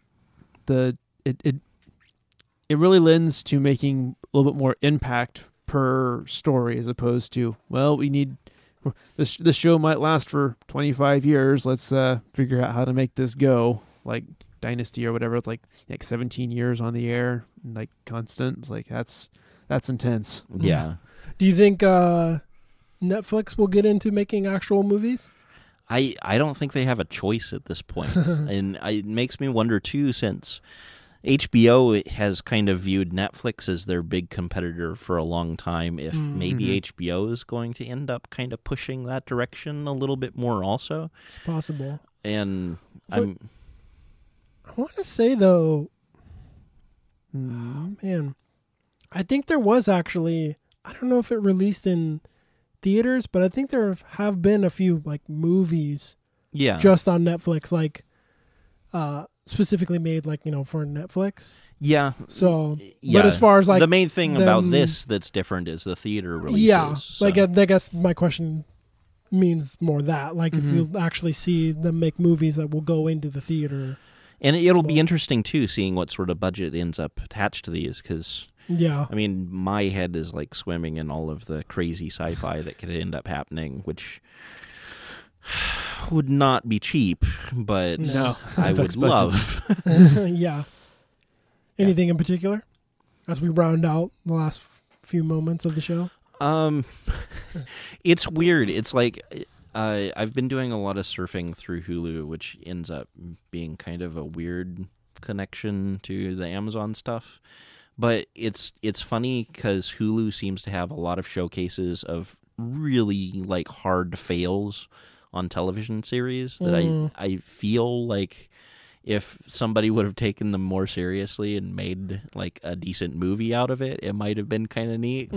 it really lends to making a little bit more impact per story as opposed to, well, we need this show might last for 25 years. Let's figure out how to make this go, like Dynasty or whatever. It's like 17 years on the air, like constant. It's like that's intense. Yeah. Do you think Netflix will get into making actual movies? I don't think they have a choice at this point. And it makes me wonder, too, since HBO has kind of viewed Netflix as their big competitor for a long time, if maybe HBO is going to end up kind of pushing that direction a little bit more also. It's possible. And I want to say, though, Man, I think there was actually, I don't know if it released in theaters, but I think there have been a few like movies Yeah. just on Netflix, like specifically made like, for Netflix. Yeah. So, Yeah. but as far as like the main thing about them- this that's different is the theater releases. yeah, so- like I guess my question means more that like if you actually see them make movies that will go into the theater. and it'll be small. interesting too, seeing what sort of budget ends up attached to these, because Yeah. I mean, my head is like swimming in all of the crazy sci-fi that could end up happening, which would not be cheap, but No. I would Effects love. Yeah. Anything in particular as we round out the last few moments of the show? It's weird. It's like I've been doing a lot of surfing through Hulu, which ends up being kind of a weird connection to the Amazon stuff. But it's funny because Hulu seems to have a lot of showcases of really like hard fails on television series that I feel like if somebody would have taken them more seriously and made like a decent movie out of it, it might have been kind of neat.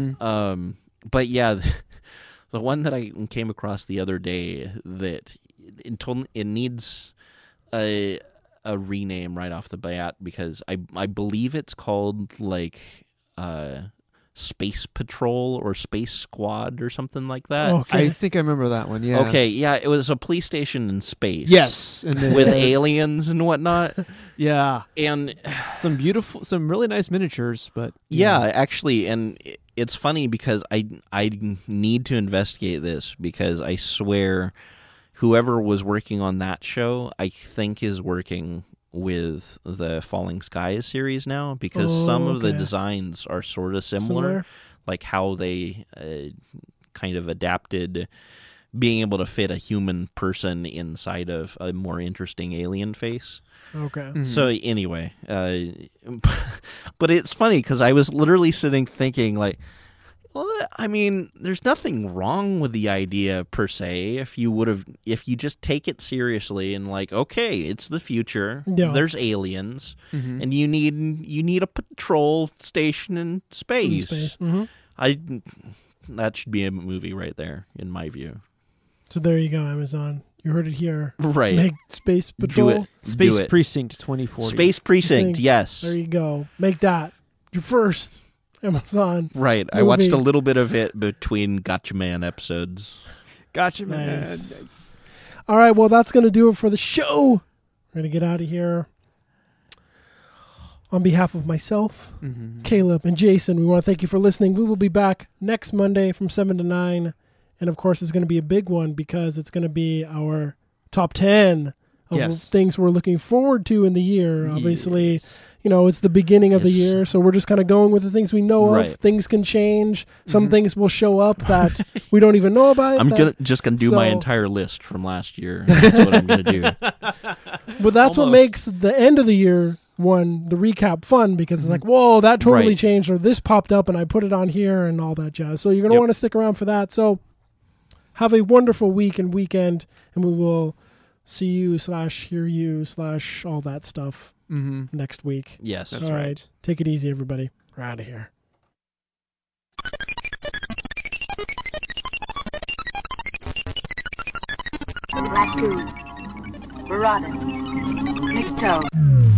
But yeah, the one that I came across the other day that it needs a rename right off the bat, because I believe it's called like Space Patrol or Space Squad or something like that. Okay. I think I remember that one. Yeah. Okay, yeah, it was a police station in space. Yes. And then, With aliens and whatnot. yeah, And some really nice miniatures, but yeah, actually, and it's funny because I need to investigate this, because I swear whoever was working on that show, I think is working with the Falling Skies series now, because some of the okay. designs are sort of similar, like how they kind of adapted being able to fit a human person inside of a more interesting alien face. Okay. So anyway, but it's funny because I was literally sitting thinking like, well, I mean, there's nothing wrong with the idea per se if you just take it seriously and like, okay, it's the future. Yeah. There's aliens, and you need a patrol station in space. That should be a movie right there, in my view. So there you go, Amazon. You heard it here. Right. Make Space Patrol. Do it. Space Do it. Precinct 2040. Space Precinct, Precinct. yes. There you go. Make that your first Amazon. Right. I movie. watched a little bit of it between Gotcha Man episodes. Gotcha, man. Nice. Nice. All right, well, that's going to do it for the show. We're going to get out of here. On behalf of myself, Caleb, and Jason, we want to thank you for listening. We will be back next Monday from 7 to 9. And, of course, it's going to be a big one because it's going to be our top 10 of Yes. things we're looking forward to in the year. Obviously, Yes. it's the beginning of the Yes. year, so we're just kind of going with the things we know Right. of. Things can change. Some things will show up that we don't even know about. I'm that- just gonna do my so- entire list from last year. That's what I'm gonna do. But that's what Almost. makes the end of the year one, the recap, fun, because it's like, whoa, that totally Right. changed, or this popped up and I put it on here and all that jazz. So you're going to Yep. want to stick around for that. So have a wonderful week and weekend, and we will see you / hear you / all that stuff next week. Yes. That's All right. Take it easy, everybody. We're out of here. Black Goo, Barada, Nikto.